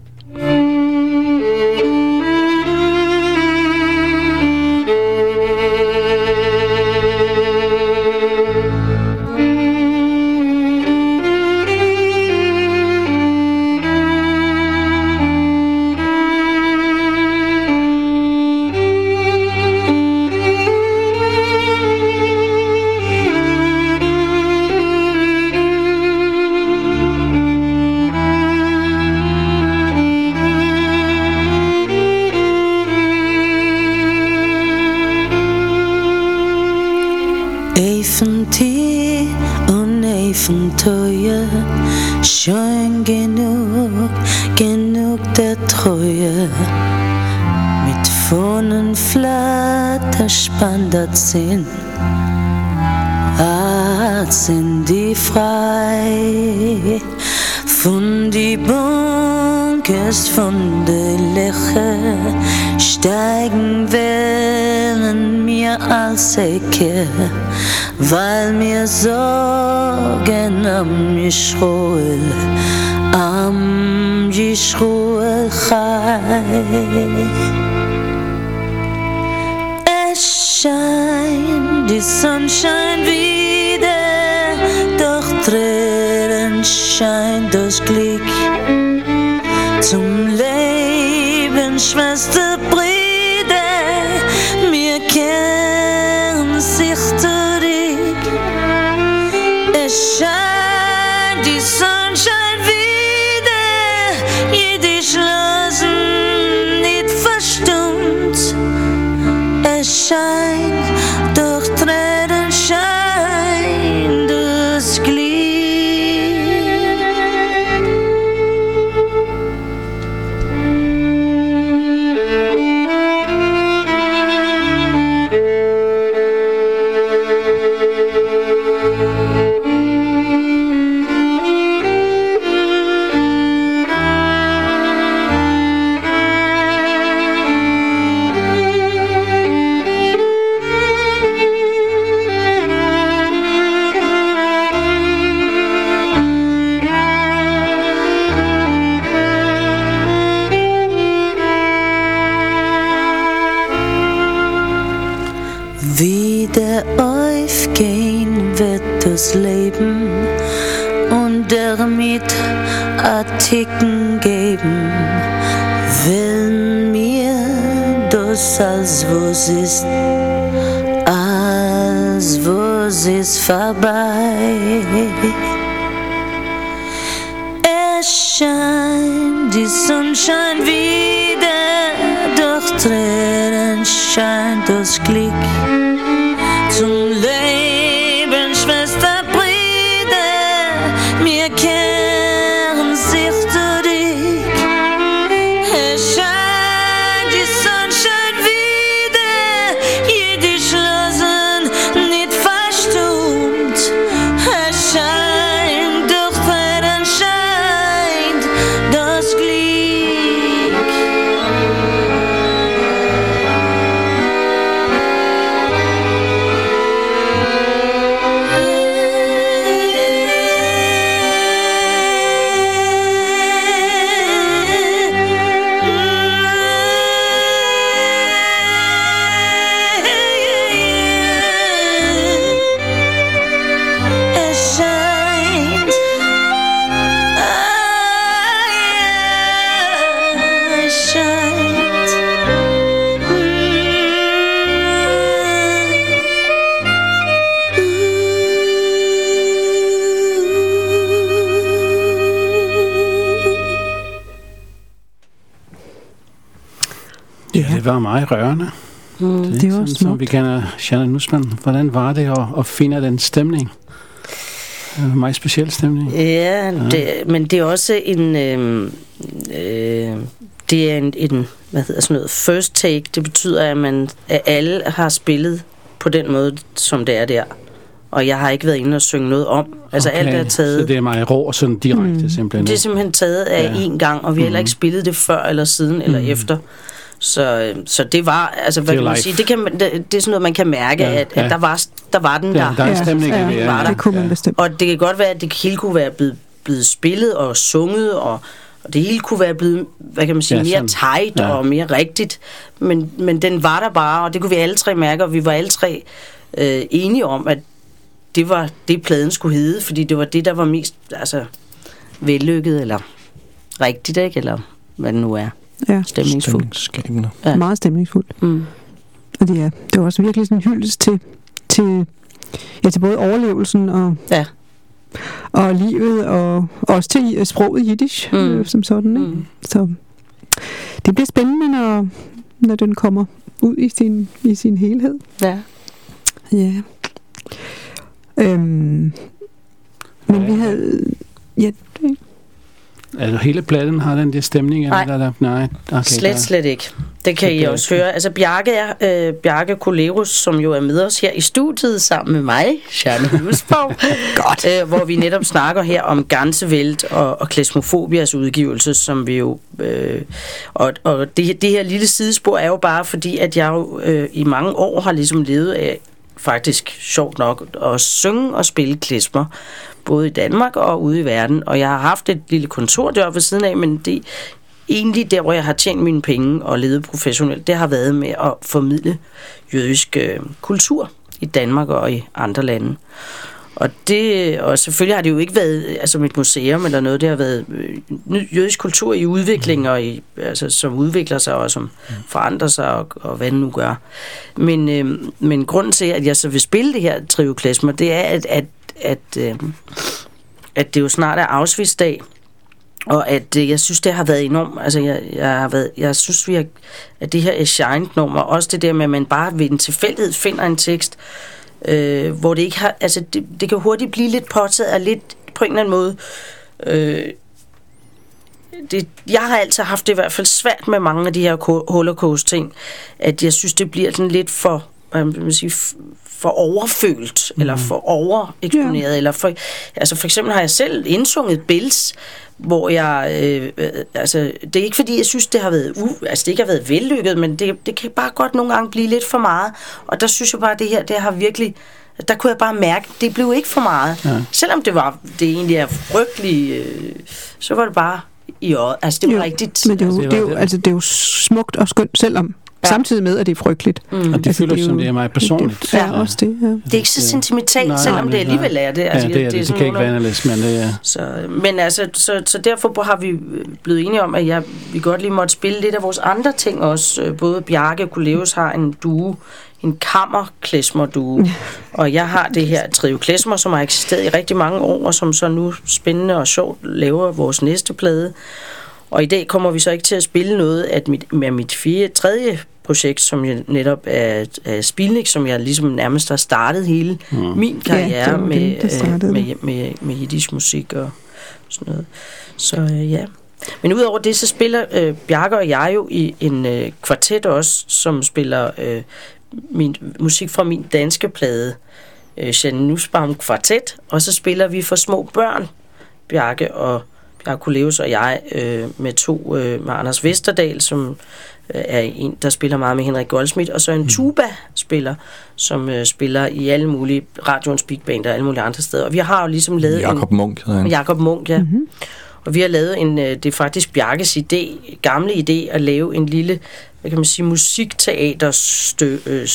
Tee und Eventeuer, schon genug, genug der Treue. Mit vornen Flatter spannend sind, hart sind die frei. Von die Bunkers, von der Leche, steigen Wellen mir als Ecke. Weil mir Sorgen am Yishroel, am Yishroel Chai. Es scheint die Sonnenschein wieder, doch Tränen scheint das Glück. zum Leben, Schwester Brüder, mir kehren sich zu dich. Es scheint die Sonnenschein wieder, jede Schlossen nicht verstummt. Es scheint durch Tränen scheint das Glied. Wieder aufgehen wird das Leben und damit Artikeln geben. Will mir das als was ist, als was ist vorbei. Es scheint die Sonnenschein wieder, durch Tränen scheint das Glück. Zum Leben, Schwester Brüder, mir kehren sich zu dich. Es scheint die Sonnenschein wieder, jede Schlossen nicht verstummt. Es scheint durch Tränen scheint das Glück. Ja, det var meget rørende. Mm, det, det var sådan, som vi kender Shannon Nussmann. Hvordan var det at, at finde den stemning? En meget speciel stemning. Ja, det, ja, men det er også en... Øh, øh, det er en, en hvad hedder sådan noget, first take. Det betyder, at, man, at alle har spillet på den måde, som det er der. Og jeg har ikke været inde og synge noget om. Altså okay, alt er taget... Så det er meget rå sådan direkte mm. simpelthen? Det er simpelthen taget af ja. én gang, og vi har mm. heller ikke spillet det før eller siden mm. eller efter. Så, så det var, altså hvad kan man sige, det, kan man, det, det er sådan noget, man kan mærke, ja, at, at ja. der, var, der var den ja, der. Der er en stemning ja, i det, ja, det kunne man bestemt. Og det kan godt være, at det hele kunne være blevet, blevet spillet og sunget, og, og det hele kunne være blevet, hvad kan man sige, ja, mere tight ja. og mere rigtigt, men, men den var der bare, og det kunne vi alle tre mærke, og vi var alle tre øh, enige om, at det var det, pladen skulle hedde, fordi det var det, der var mest altså, vellykket, eller rigtigt, ikke? Eller hvad det nu er. Ja. Stemningsfuldt. Ja. Meget stemningsfuldt. Mm. Og det er, det var også virkelig sådan en hyldest til, til, ja, til både overlevelsen og, ja. og livet, og også til sproget jiddisch, mm. øh, som sådan. Ikke? Mm. Så det bliver spændende, når, når den kommer ud i sin, i sin helhed. Ja. Ja. Øhm, men vi havde... Ja, det, altså hele pladen har den der stemning? Nej, eller der, nej okay, slet, der. slet ikke. Det kan I også høre. Altså Bjarke, er, øh, Bjarke Kolerus, som jo er med os her i studiet sammen med mig, Shannon Nussbaum, øh, hvor vi netop snakker her om Ganze Welt og, og Klesmofobias udgivelse, som vi jo... Øh, og og det, det her lille sidespor er jo bare fordi, at jeg jo øh, i mange år har ligesom levet af, faktisk sjovt nok, at synge og spille klezmer, både i Danmark og ude i verden. Og jeg har haft et lille kontor deroppe ved siden af, men det egentlig der, hvor jeg har tjent mine penge og levet professionelt, det har været med at formidle jødisk øh, kultur i Danmark og i andre lande. Og, det, og selvfølgelig har det jo ikke været altså et museum eller noget, det har været ny jødisk kultur i udvikling, og i, altså, som udvikler sig og som forandrer sig, og, og hvad den nu gør. Men, øh, men grunden til, at jeg så vil spille det her trio klezmer, det er, at, at, at, øh, at det jo snart er Auschwitz-dag, og at øh, jeg synes, det har været enormt. Altså, jeg, jeg, har været, jeg synes, vi har, at det her er shine-nummer, også det der med, at man bare ved en tilfældighed finder en tekst, øh, hvor det ikke har, altså, det, det kan hurtigt blive lidt påtaget og lidt på en eller anden måde. Øh, det, jeg har altid haft det i hvert fald svært med mange af de her holocaust-ting, at jeg synes, det bliver sådan lidt for, hvad man vil sige, for overfølt, mm. eller for overeksponeret, ja. eller for, altså for eksempel har jeg selv indsunget Bills, hvor jeg, øh, altså, det er ikke fordi, jeg synes, det har været, u- altså det ikke har været vellykket, men det, det kan bare godt nogle gange blive lidt for meget, og der synes jeg bare, det her, det har virkelig, der kunne jeg bare mærke, det blev ikke for meget. Ja. Selvom det var, det egentlig er frygteligt, øh, så var det bare i øjet, altså det var jo rigtigt. Men det er jo, det er jo, altså, det er jo smukt og skønt, selvom ja. samtidig med, at det er frygteligt. Mm. Og det altså, føler det som det er meget personligt. Det er ja. også det, ja. Det er ikke så sentimentalt, nej, selvom nej, det alligevel er det. Altså, ja, det er det. Det, det kan ikke være anderledes, men det er... Så, men altså, så, så derfor har vi blevet enige om, at jeg, vi godt lige måtte spille lidt af vores andre ting også. Både Bjarke og Kuleus har en duo, en kammerklezmer-duo, og jeg har det her trio klezmer, som har eksisteret i rigtig mange år, og som så nu spændende og sjovt laver vores næste plade. Og i dag kommer vi så ikke til at spille noget af mit, med mit fire, tredje projekt, som jeg netop er, er Spilnik, som jeg ligesom nærmest har startet hele mm. min karriere ja, med, det, med, med, med jiddisch musik og sådan noget. Så øh, ja. Men udover det, så spiller øh, Bjarke og jeg jo i en øh, kvartet også, som spiller øh, min, musik fra min danske plade, øh, Janne Nussbaum Kvartet, og så spiller vi for små børn, Bjarke og Bjarke Kuleus og jeg, øh, med to, øh, med Anders Vesterdal, som øh, er en, der spiller meget med Henrik Goldsmith, og så en tuba-spiller, som øh, spiller i alle mulige, radioens big band og alle mulige andre steder. Og vi har jo ligesom lavet Jakob en... Munk hedder han. Jakob Munk, ja. Mm-hmm. Og vi har lavet en, øh, det er faktisk Bjarkes idé, gamle idé, at lave en lille, hvad kan man sige, musikteaterstø... Øh,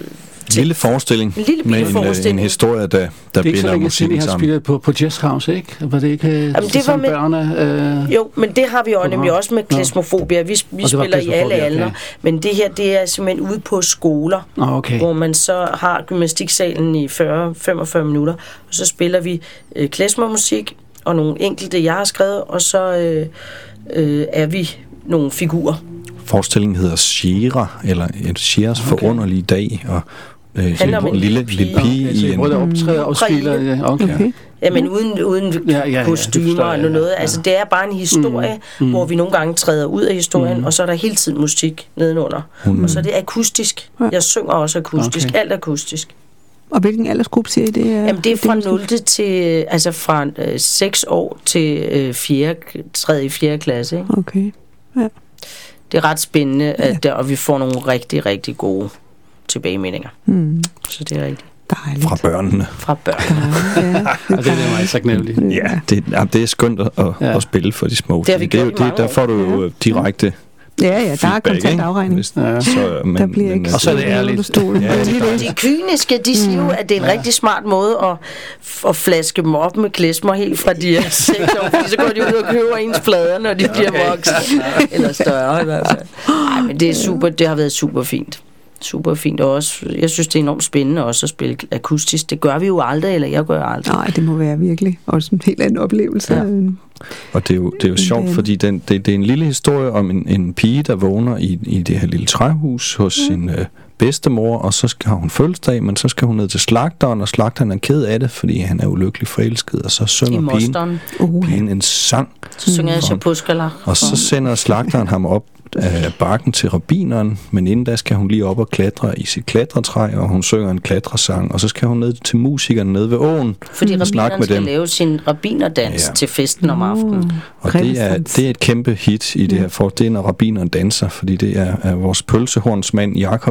En lille forestilling en lille med en, forestilling. en historie, der, der binder musikken sammen. Det er ikke så længe siden, I har spillet på, på Jazz House, ikke? Var det ikke Jamen, det var med, børne, øh... Jo, men det har vi jo nemlig også med Klezmofobia. Vi, vi spiller i alle aldre. Okay. Men det her, det er simpelthen ude på skoler, oh, okay. hvor man så har gymnastiksalen i fyrre til femogfyrre minutter, og så spiller vi øh, klezmermusik og nogle enkelte, jeg har skrevet, og så øh, øh, er vi nogle figurer. Forestillingen hedder Shira, eller et Shiras okay. forunderlige dag, og Øh, en, en lille, lille pige okay, i en... Hvor der optræder og spiller... Ja, okay. Okay. Ja, men uden, uden ja, ja, ja, kostymer eller noget. Ja. Altså, det er bare en historie, mm. hvor vi nogle gange træder ud af historien, mm. og så er der hele tiden musik nedenunder. Mm. Og så er det akustisk. Jeg synger også akustisk. Okay. Alt akustisk. Og hvilken aldersgruppe siger I det? Er, Jamen, det er fra nul til... Altså, fra øh, seks år til øh, fjerde, tredje, fjerde klasse, ikke? Okay, ja. Det er ret spændende, ja. at der, og vi får nogle rigtig, rigtig gode tilbagemeldinger. Mm. Så det er rigtigt. Dejligt. Fra børnene. Fra børnene. Ja, og det er meget taknemmeligt. Ja, det, ja, det er skønt at, ja. at spille for de små. Det har vi gjort det, det, der får du jo ja. direkte Ja, ja, der feedback, er kontant afregning. Hvis, ja. så, men, der bliver ikke og så er det ærligt. Ja, det de kyniske, de siger jo, at det er en ja. rigtig smart måde at, at flaske dem op med klezmer helt fra de er seks år, fordi så går de ud og køber ens plader, når de bliver okay. voksne. Eller større i hvert fald. Ej, men det er super, det har været super fint. Super fint, og også, jeg synes, det er enormt spændende også at spille akustisk. Det gør vi jo aldrig, eller jeg gør aldrig. Nej, det må være virkelig også en helt anden oplevelse. Ja. Og det er jo, det er jo sjovt, fordi den, det, det er en lille historie om en, en pige, der vågner i, i det her lille træhus hos ja. sin øh, bedstemor, og så skal hun fødselsdag, men så skal hun ned til slagteren, og slagteren er ked af det, fordi han er ulykkelig forelsket, og så synger pigen, uh. pigen en sang. Så synger jeg Shapuskala. Og så sender slagteren ham op af bakken til rabbineren, men inden da skal hun lige op og klatre i sit klatretræ, og hun synger en klatresang, og så skal hun ned til musikeren nede ved åen. Fordi rabbineren skal dem. lave sin rabbinerdans ja. til festen om aftenen. Og det er, det er et kæmpe hit i det her, for det er, når rabbineren danser, fordi det er, er vores pølsehornsmand Jakob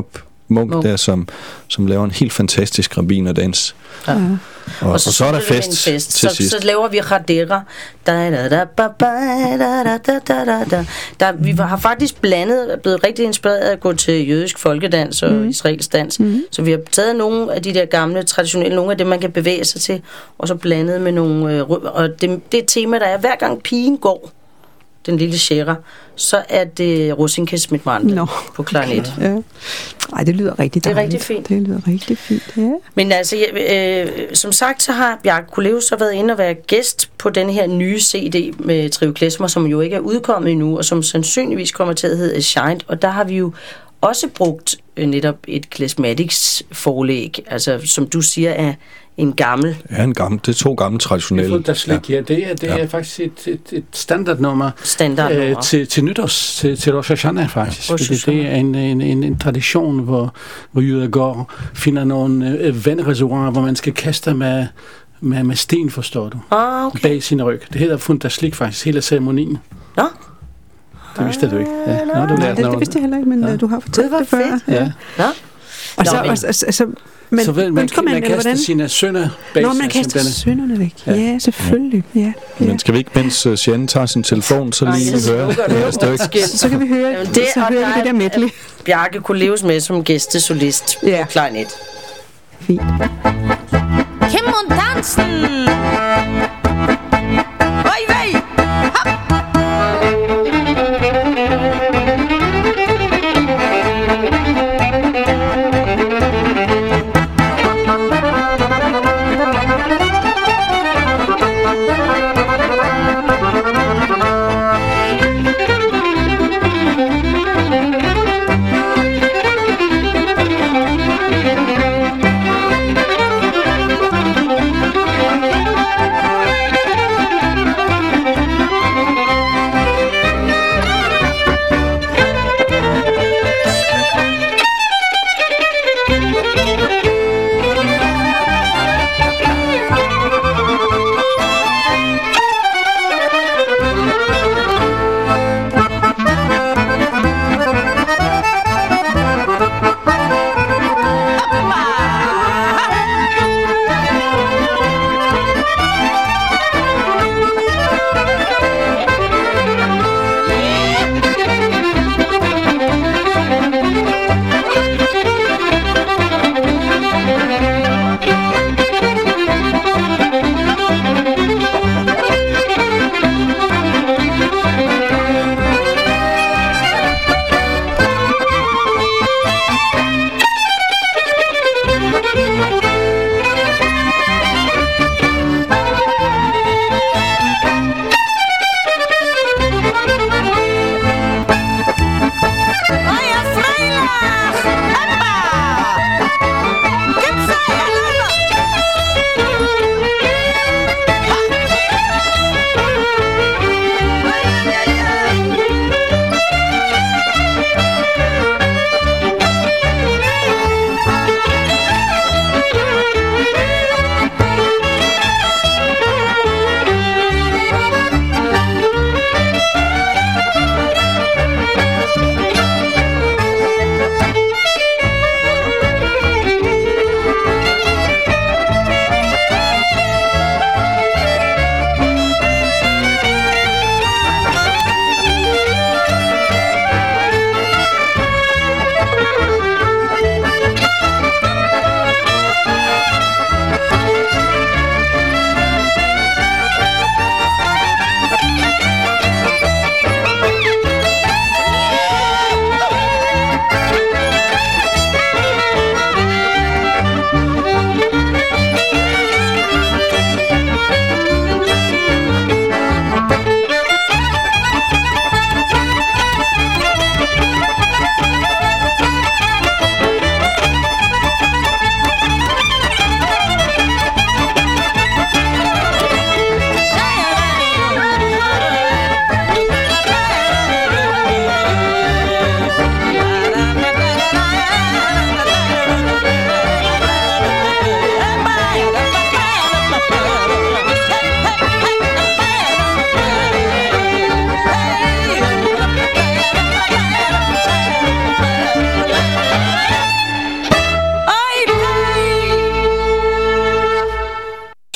Munk Munk. der, som, som laver en helt fantastisk rabbinerdans. Ja. Og, og, så, og så er der fest, fest. til så, sidst. så laver vi Radera. Da, da, da, ba, ba, da, da, da, da, da, da. Der, vi har faktisk blandet, blevet rigtig inspireret af at gå til jødisk folkedans og mm. israelsk dans. Mm. Så vi har taget nogle af de der gamle, traditionelle, nogle af dem, man kan bevæge sig til, og så blandet med nogle... Øh, og det, det er et tema, der er, hver gang pigen går, den lille Shera, så er det Rosinkas Mitmande Nå, på klarinet. Okay. Ja. Ej, det lyder rigtig Det er dejligt. rigtig fint. Det lyder rigtig fint, ja. Men altså, øh, som sagt, så har Bjarke Kuleus så været inde og være gæst på den her nye C D med Trio Klezmer, som jo ikke er udkommet endnu, og som sandsynligvis kommer til at hedde Shined. Og der har vi jo også brugt øh, netop et Klezmatics forlæg, altså som du siger er en gammel. Ja, en gammel. Det er to gamle traditionelle. Det er slik, ja. Det er, det er ja. faktisk et, et, et standardnummer, Standardnummer. Øh, til, til nytårs, til, til Rosh Hashanah faktisk. Ja, Fordi det er en, en, en, en tradition, hvor, hvor jøder går, finder nogle øh, vandreservoirer, hvor man skal kaste med, med, med sten, forstår du, Ah, okay. bag sin ryg. Det hedder Fundaslik faktisk, hele ceremonien. Nå? Det vidste du ikke. Ja. Nå, du Nej, lærte det, noget. det vidste jeg heller ikke, men Ja. ja. du har fortalt Det var det, før. fedt. Ja. Nå? Og så, Nå, men- og, altså, altså, men Så vel, man, ønsker man, man kaster hvordan? sine sønner bag Nå, sig, man kaster simpelthen. synderne væk. Ja. Ja, selvfølgelig. Ja. Ja. Men skal vi ikke, mens uh, Jeanne tager sin telefon, så Nej, lige så høre slukker du. det her stykke? Undskyld. Så kan vi høre, Jamen, det det, så og hører der vi det der er- medley. Bjarke Kuleus med som gæstesolist Ja. på klarinet. Fint. Kim und tanzen. Oi, wei.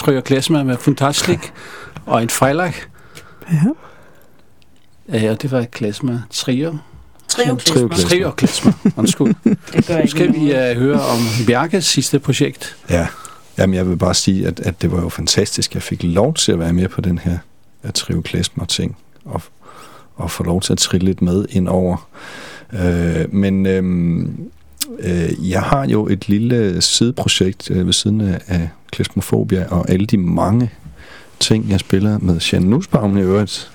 Frøer Klezmer med Fantastic og en Freilach. Ja. Ja, det var Klezmer Trio. Trio Klezmer. Trio Klezmer, undskyld. Nu skal vi uh, høre om Bjarkes sidste projekt. Ja, jamen jeg vil bare sige, at, at det var jo fantastisk. Jeg fik lov til at være med på den her Trio Klezmer ting, og, og få lov til at trille lidt med ind over. Øh, men øhm, øh, jeg har jo et lille sideprojekt øh, ved siden af Klezmerfobia, og alle de mange ting, jeg spiller med Jan Nussbaum i øvrigt.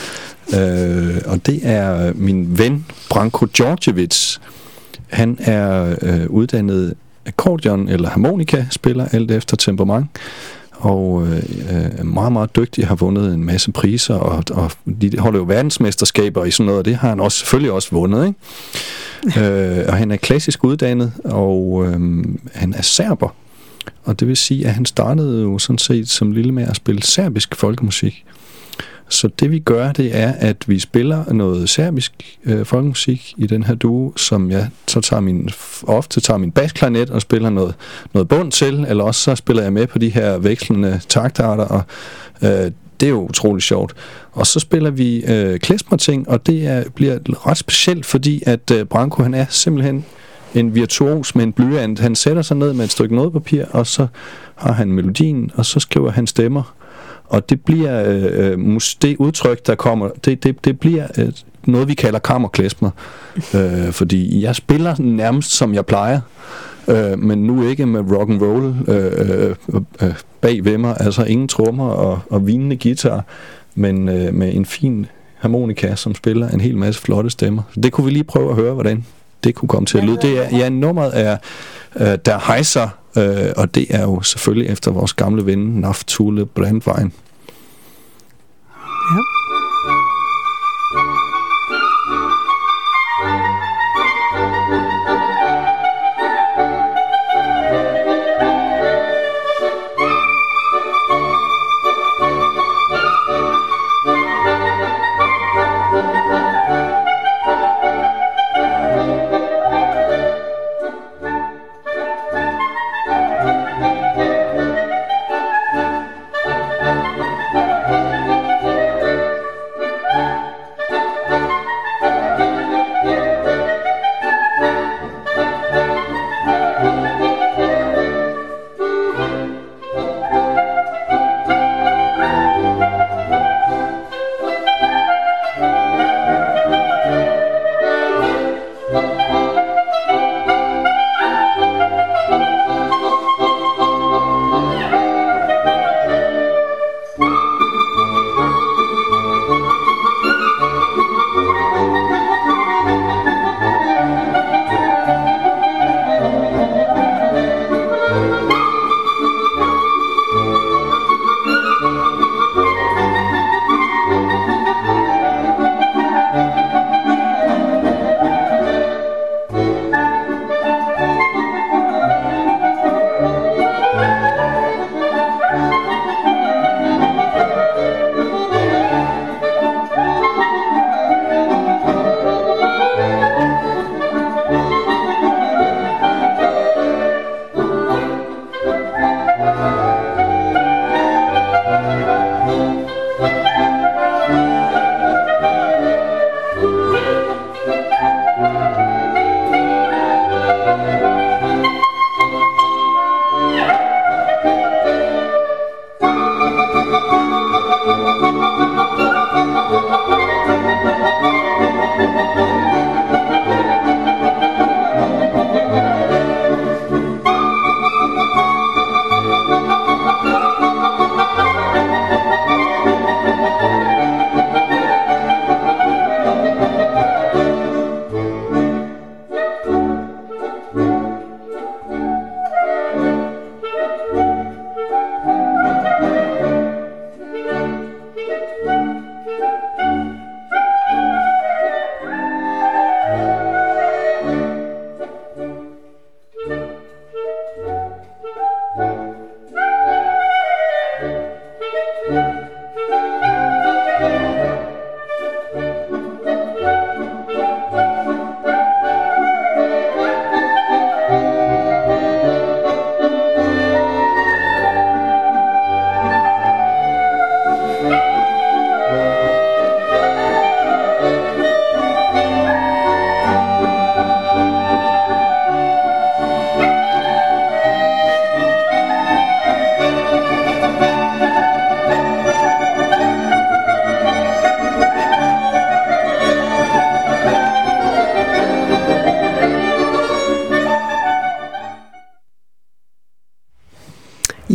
Øh, og det er min ven Branko Djordjevic. Han er øh, uddannet akkordeon eller harmonika spiller, alt efter temperament, og øh, er meget, meget dygtig, har vundet en masse priser, og, og de holder jo verdensmesterskaber i sådan noget, og det har han også selvfølgelig også vundet, ikke? øh, og han er klassisk uddannet, og øh, han er serber, og det vil sige, at han startede jo sådan set som lille med at spille serbisk folkemusik. Så det vi gør, det er, at vi spiller noget serbisk øh, folkemusik i den her duo, som jeg så tager min, ofte tager min basklarinet og spiller noget, noget bund til, eller også så spiller jeg med på de her vekslende taktarter, og øh, det er jo utroligt sjovt. Og så spiller vi øh, klezmer-ting, og det er, bliver ret specielt, fordi at øh, Branko, han er simpelthen en virtuos med en blyant. Han sætter sig ned med et stykke notepapir, og så har han melodien, og så skriver han stemmer. Og det bliver øh, det udtryk, der kommer, det, det, det bliver øh, noget, vi kalder kammerklezmer. øh, fordi jeg spiller nærmest, som jeg plejer, øh, men nu ikke med rock and roll øh, øh, bag ved mig, altså ingen trommer og, og vinende guitar, men øh, med en fin harmonika, som spiller en hel masse flotte stemmer. Så det kunne vi lige prøve at høre, hvordan det kunne komme til at lyde. Det er, ja, nummeret er øh, Der Heiser, øh, og det er jo selvfølgelig efter vores gamle ven Naftule Brandwein. Ja.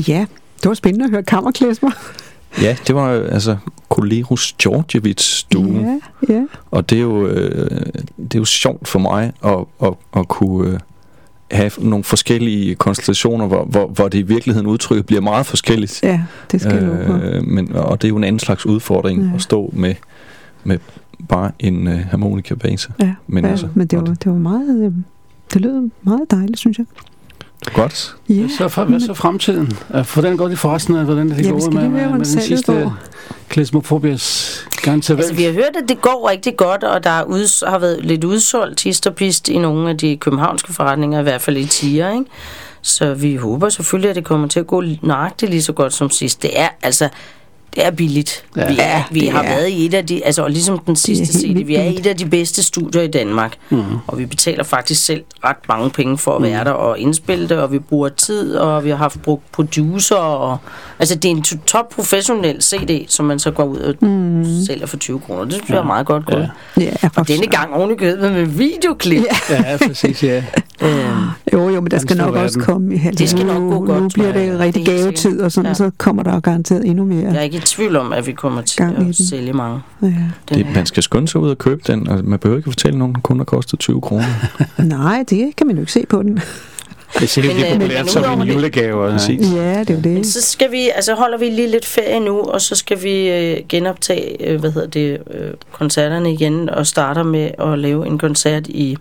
Ja, det var spændende at høre kammerklezmer. Ja, det var altså Koleros Djordjevic-stuen. Ja, ja. Og det er jo, øh, det er jo sjovt for mig at, at, at kunne øh, have nogle forskellige konstellationer, hvor, hvor, hvor det i virkeligheden udtrykket bliver meget forskelligt. Ja, det skal jeg øh, men Og det er jo en anden slags udfordring ja. at stå med, med bare en øh, harmonika bag sig. Ja, men, ja, altså, men det, var, det var meget... Øh, det lød meget dejligt, synes jeg. Godt. Yeah. Så for, hvad så fremtiden? Hvordan går det forresten? Hvordan er det ja, gået med, med, med den sidste Klezmofobias garanteret? Altså, vi har hørt, at det går rigtig godt, og der er ud, har været lidt udsolgt hist og pist i nogle af de københavnske forretninger, i hvert fald i tiger, ikke? Så vi håber selvfølgelig, at det kommer til at gå nøjagtigt lige så godt som sidst. Det er altså... Det er billigt. Ja, vi er, vi har er. været i et af de, altså ligesom den sidste C D, vi er i et af de bedste studier i Danmark, mm. og vi betaler faktisk selv ret mange penge for at mm. være der og indspille det, og vi bruger tid, og vi har haft brugt producer, og altså det er en top professionel C D, som man så går ud og mm. sælger for tyve kroner. Det synes jeg ja. er meget godt gået. Ja. Ja, og denne gang oven i købet med videoklip. Ja, ja præcis, ja. øhm, jo, jo, men der skal nok også komme i halvdelen. Det skal nok gå godt. Nu bliver det rigtig gavetid, og sådan, ja. så kommer der garanteret endnu mere. Jeg er ikke i tvivl om, at vi kommer til at sælge mange. Ja. Det, man skal skynde sig ud og købe den, og man behøver ikke fortælle nogen, at den kun har kostet tyve kroner. Nej, det kan man jo ikke se på den. Det er sikkert lige populært som en julegave. Ja, det er jo det. Men så skal vi, altså holder vi lige lidt ferie nu, og så skal vi øh, genoptage, øh, hvad hedder det, øh, koncerterne igen, og starter med at lave en koncert i,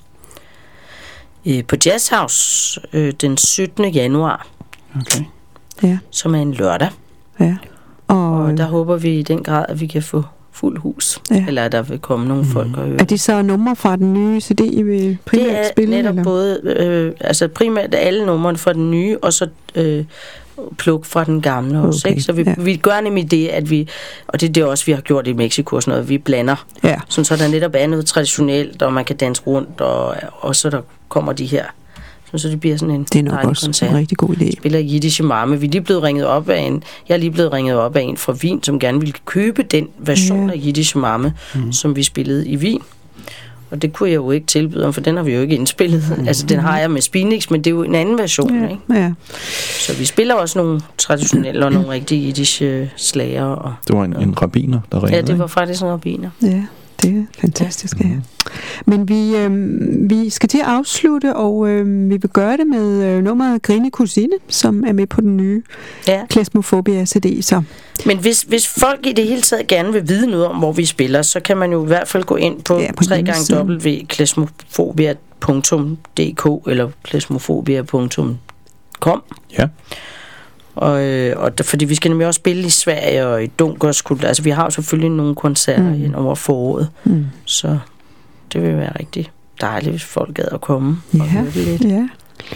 øh, på Jazz House øh, den syttende januar. Okay. Ja. Som er en lørdag. Ja. Og, og der håber vi i den grad, at vi kan få fuld hus. Ja. Eller at der vil komme nogle folk og høre. Er det så numre fra den nye C D, I vil primært det er spille? netop eller? både, øh, altså primært alle numrene fra den nye, og så øh, pluk fra den gamle også. Okay. Så vi, ja. vi gør nemlig det, at vi, og det er det også, vi har gjort i Mexico, sådan noget, vi blander. Ja. Sådan, så der netop er noget traditionelt, og man kan danse rundt, og, og så der kommer de her. Så det bliver sådan en det er nok også koncert. En rigtig god idé. Vi spiller Yiddish Mame. Vi er lige blevet ringet op af en, jeg er lige blevet ringet op af en fra Wien, som gerne ville købe den version ja. af Yiddish Mame, mm. som vi spillede i Wien. Og det kunne jeg jo ikke tilbyde om, for den har vi jo ikke indspillet. Mm. Altså, den har jeg med Spinix, men det er jo en anden version, ja. ikke? Ja. Så vi spiller også nogle traditionelle og nogle rigtige Yiddish slager. Og, det var en, en rabbiner, der ringede. Ja, det var faktisk en rabbiner. Ja. Det er fantastisk, ja. Men vi, øh, vi skal til at afslutte, og øh, vi vil gøre det med øh, nummeret Grine Kusine, som er med på den nye ja. Klezmofobia C D. Så. Men hvis, hvis folk i det hele taget gerne vil vide noget om, hvor vi spiller, så kan man jo i hvert fald gå ind på, ja, på tre gange w punktum klezmofobia punktum d k eller klezmofobia punktum com. Ja. Og, øh, og der, fordi vi skal nemlig også spille i Sverige og i Dunkerskulda. Altså vi har jo selvfølgelig nogle koncerter mm. ind over foråret. Mm. Så det vil være rigtig dejligt, hvis folk gad at komme ja. og høre det lidt. Ja,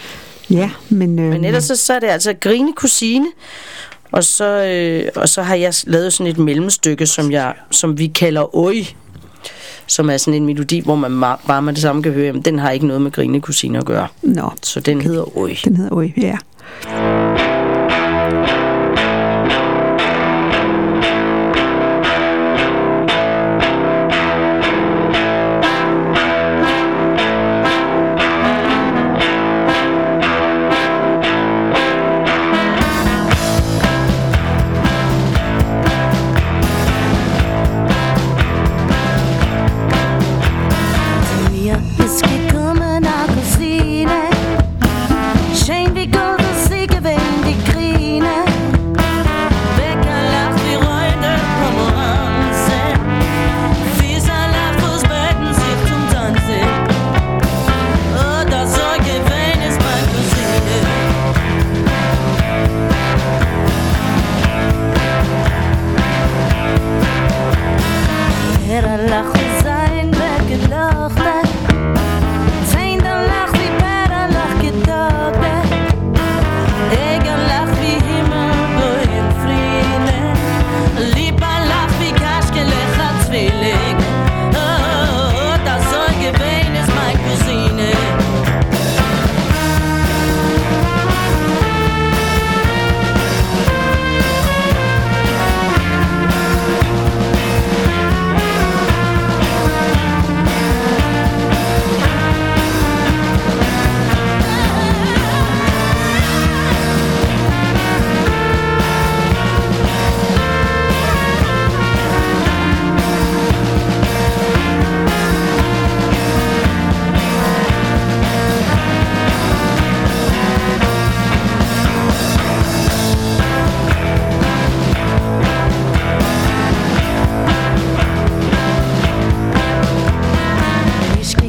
ja men... Øh... Men ellers så, så er det altså Grine Kusine. Og så, øh, og så har jeg lavet sådan et mellemstykke, som, jeg, som vi kalder Oj. Som er sådan en melodi, hvor man bare med det samme kan høre, jamen den har ikke noget med Grine Kusine at gøre. Nå. Så den okay. hedder Oj. Den hedder Oj, ja. Shane, vi går og sikker ven,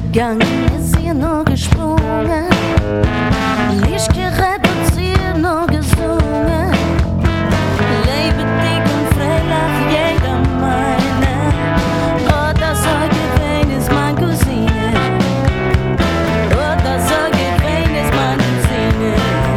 Gangen jeg ser noget sprunge, lige skal reducere noget sunge. Lebe dig kun fredag jæger mine, og der så gevenes man kusine, og der så gevenes man kusine.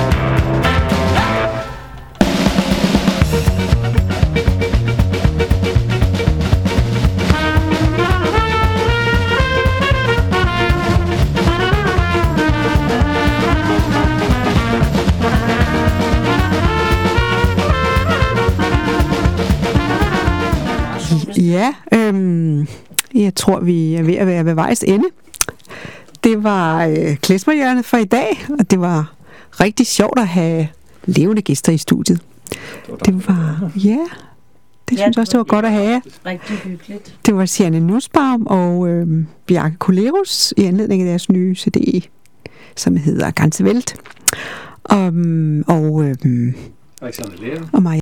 Ja, øhm, jeg tror, vi er ved at være ved vejs ende. Det var øh, klezmerhjørnet for i dag, og det var rigtig sjovt at have levende gæster i studiet. Det var, ja, det synes jeg også, det var godt at have. Rigtig hyggeligt. Det var Sianne Nussbaum og øh, Bjarke Kolerus i anledning af deres nye C D, som hedder Ganze Welt. Um, og, øh, Alexander Lea. og mig.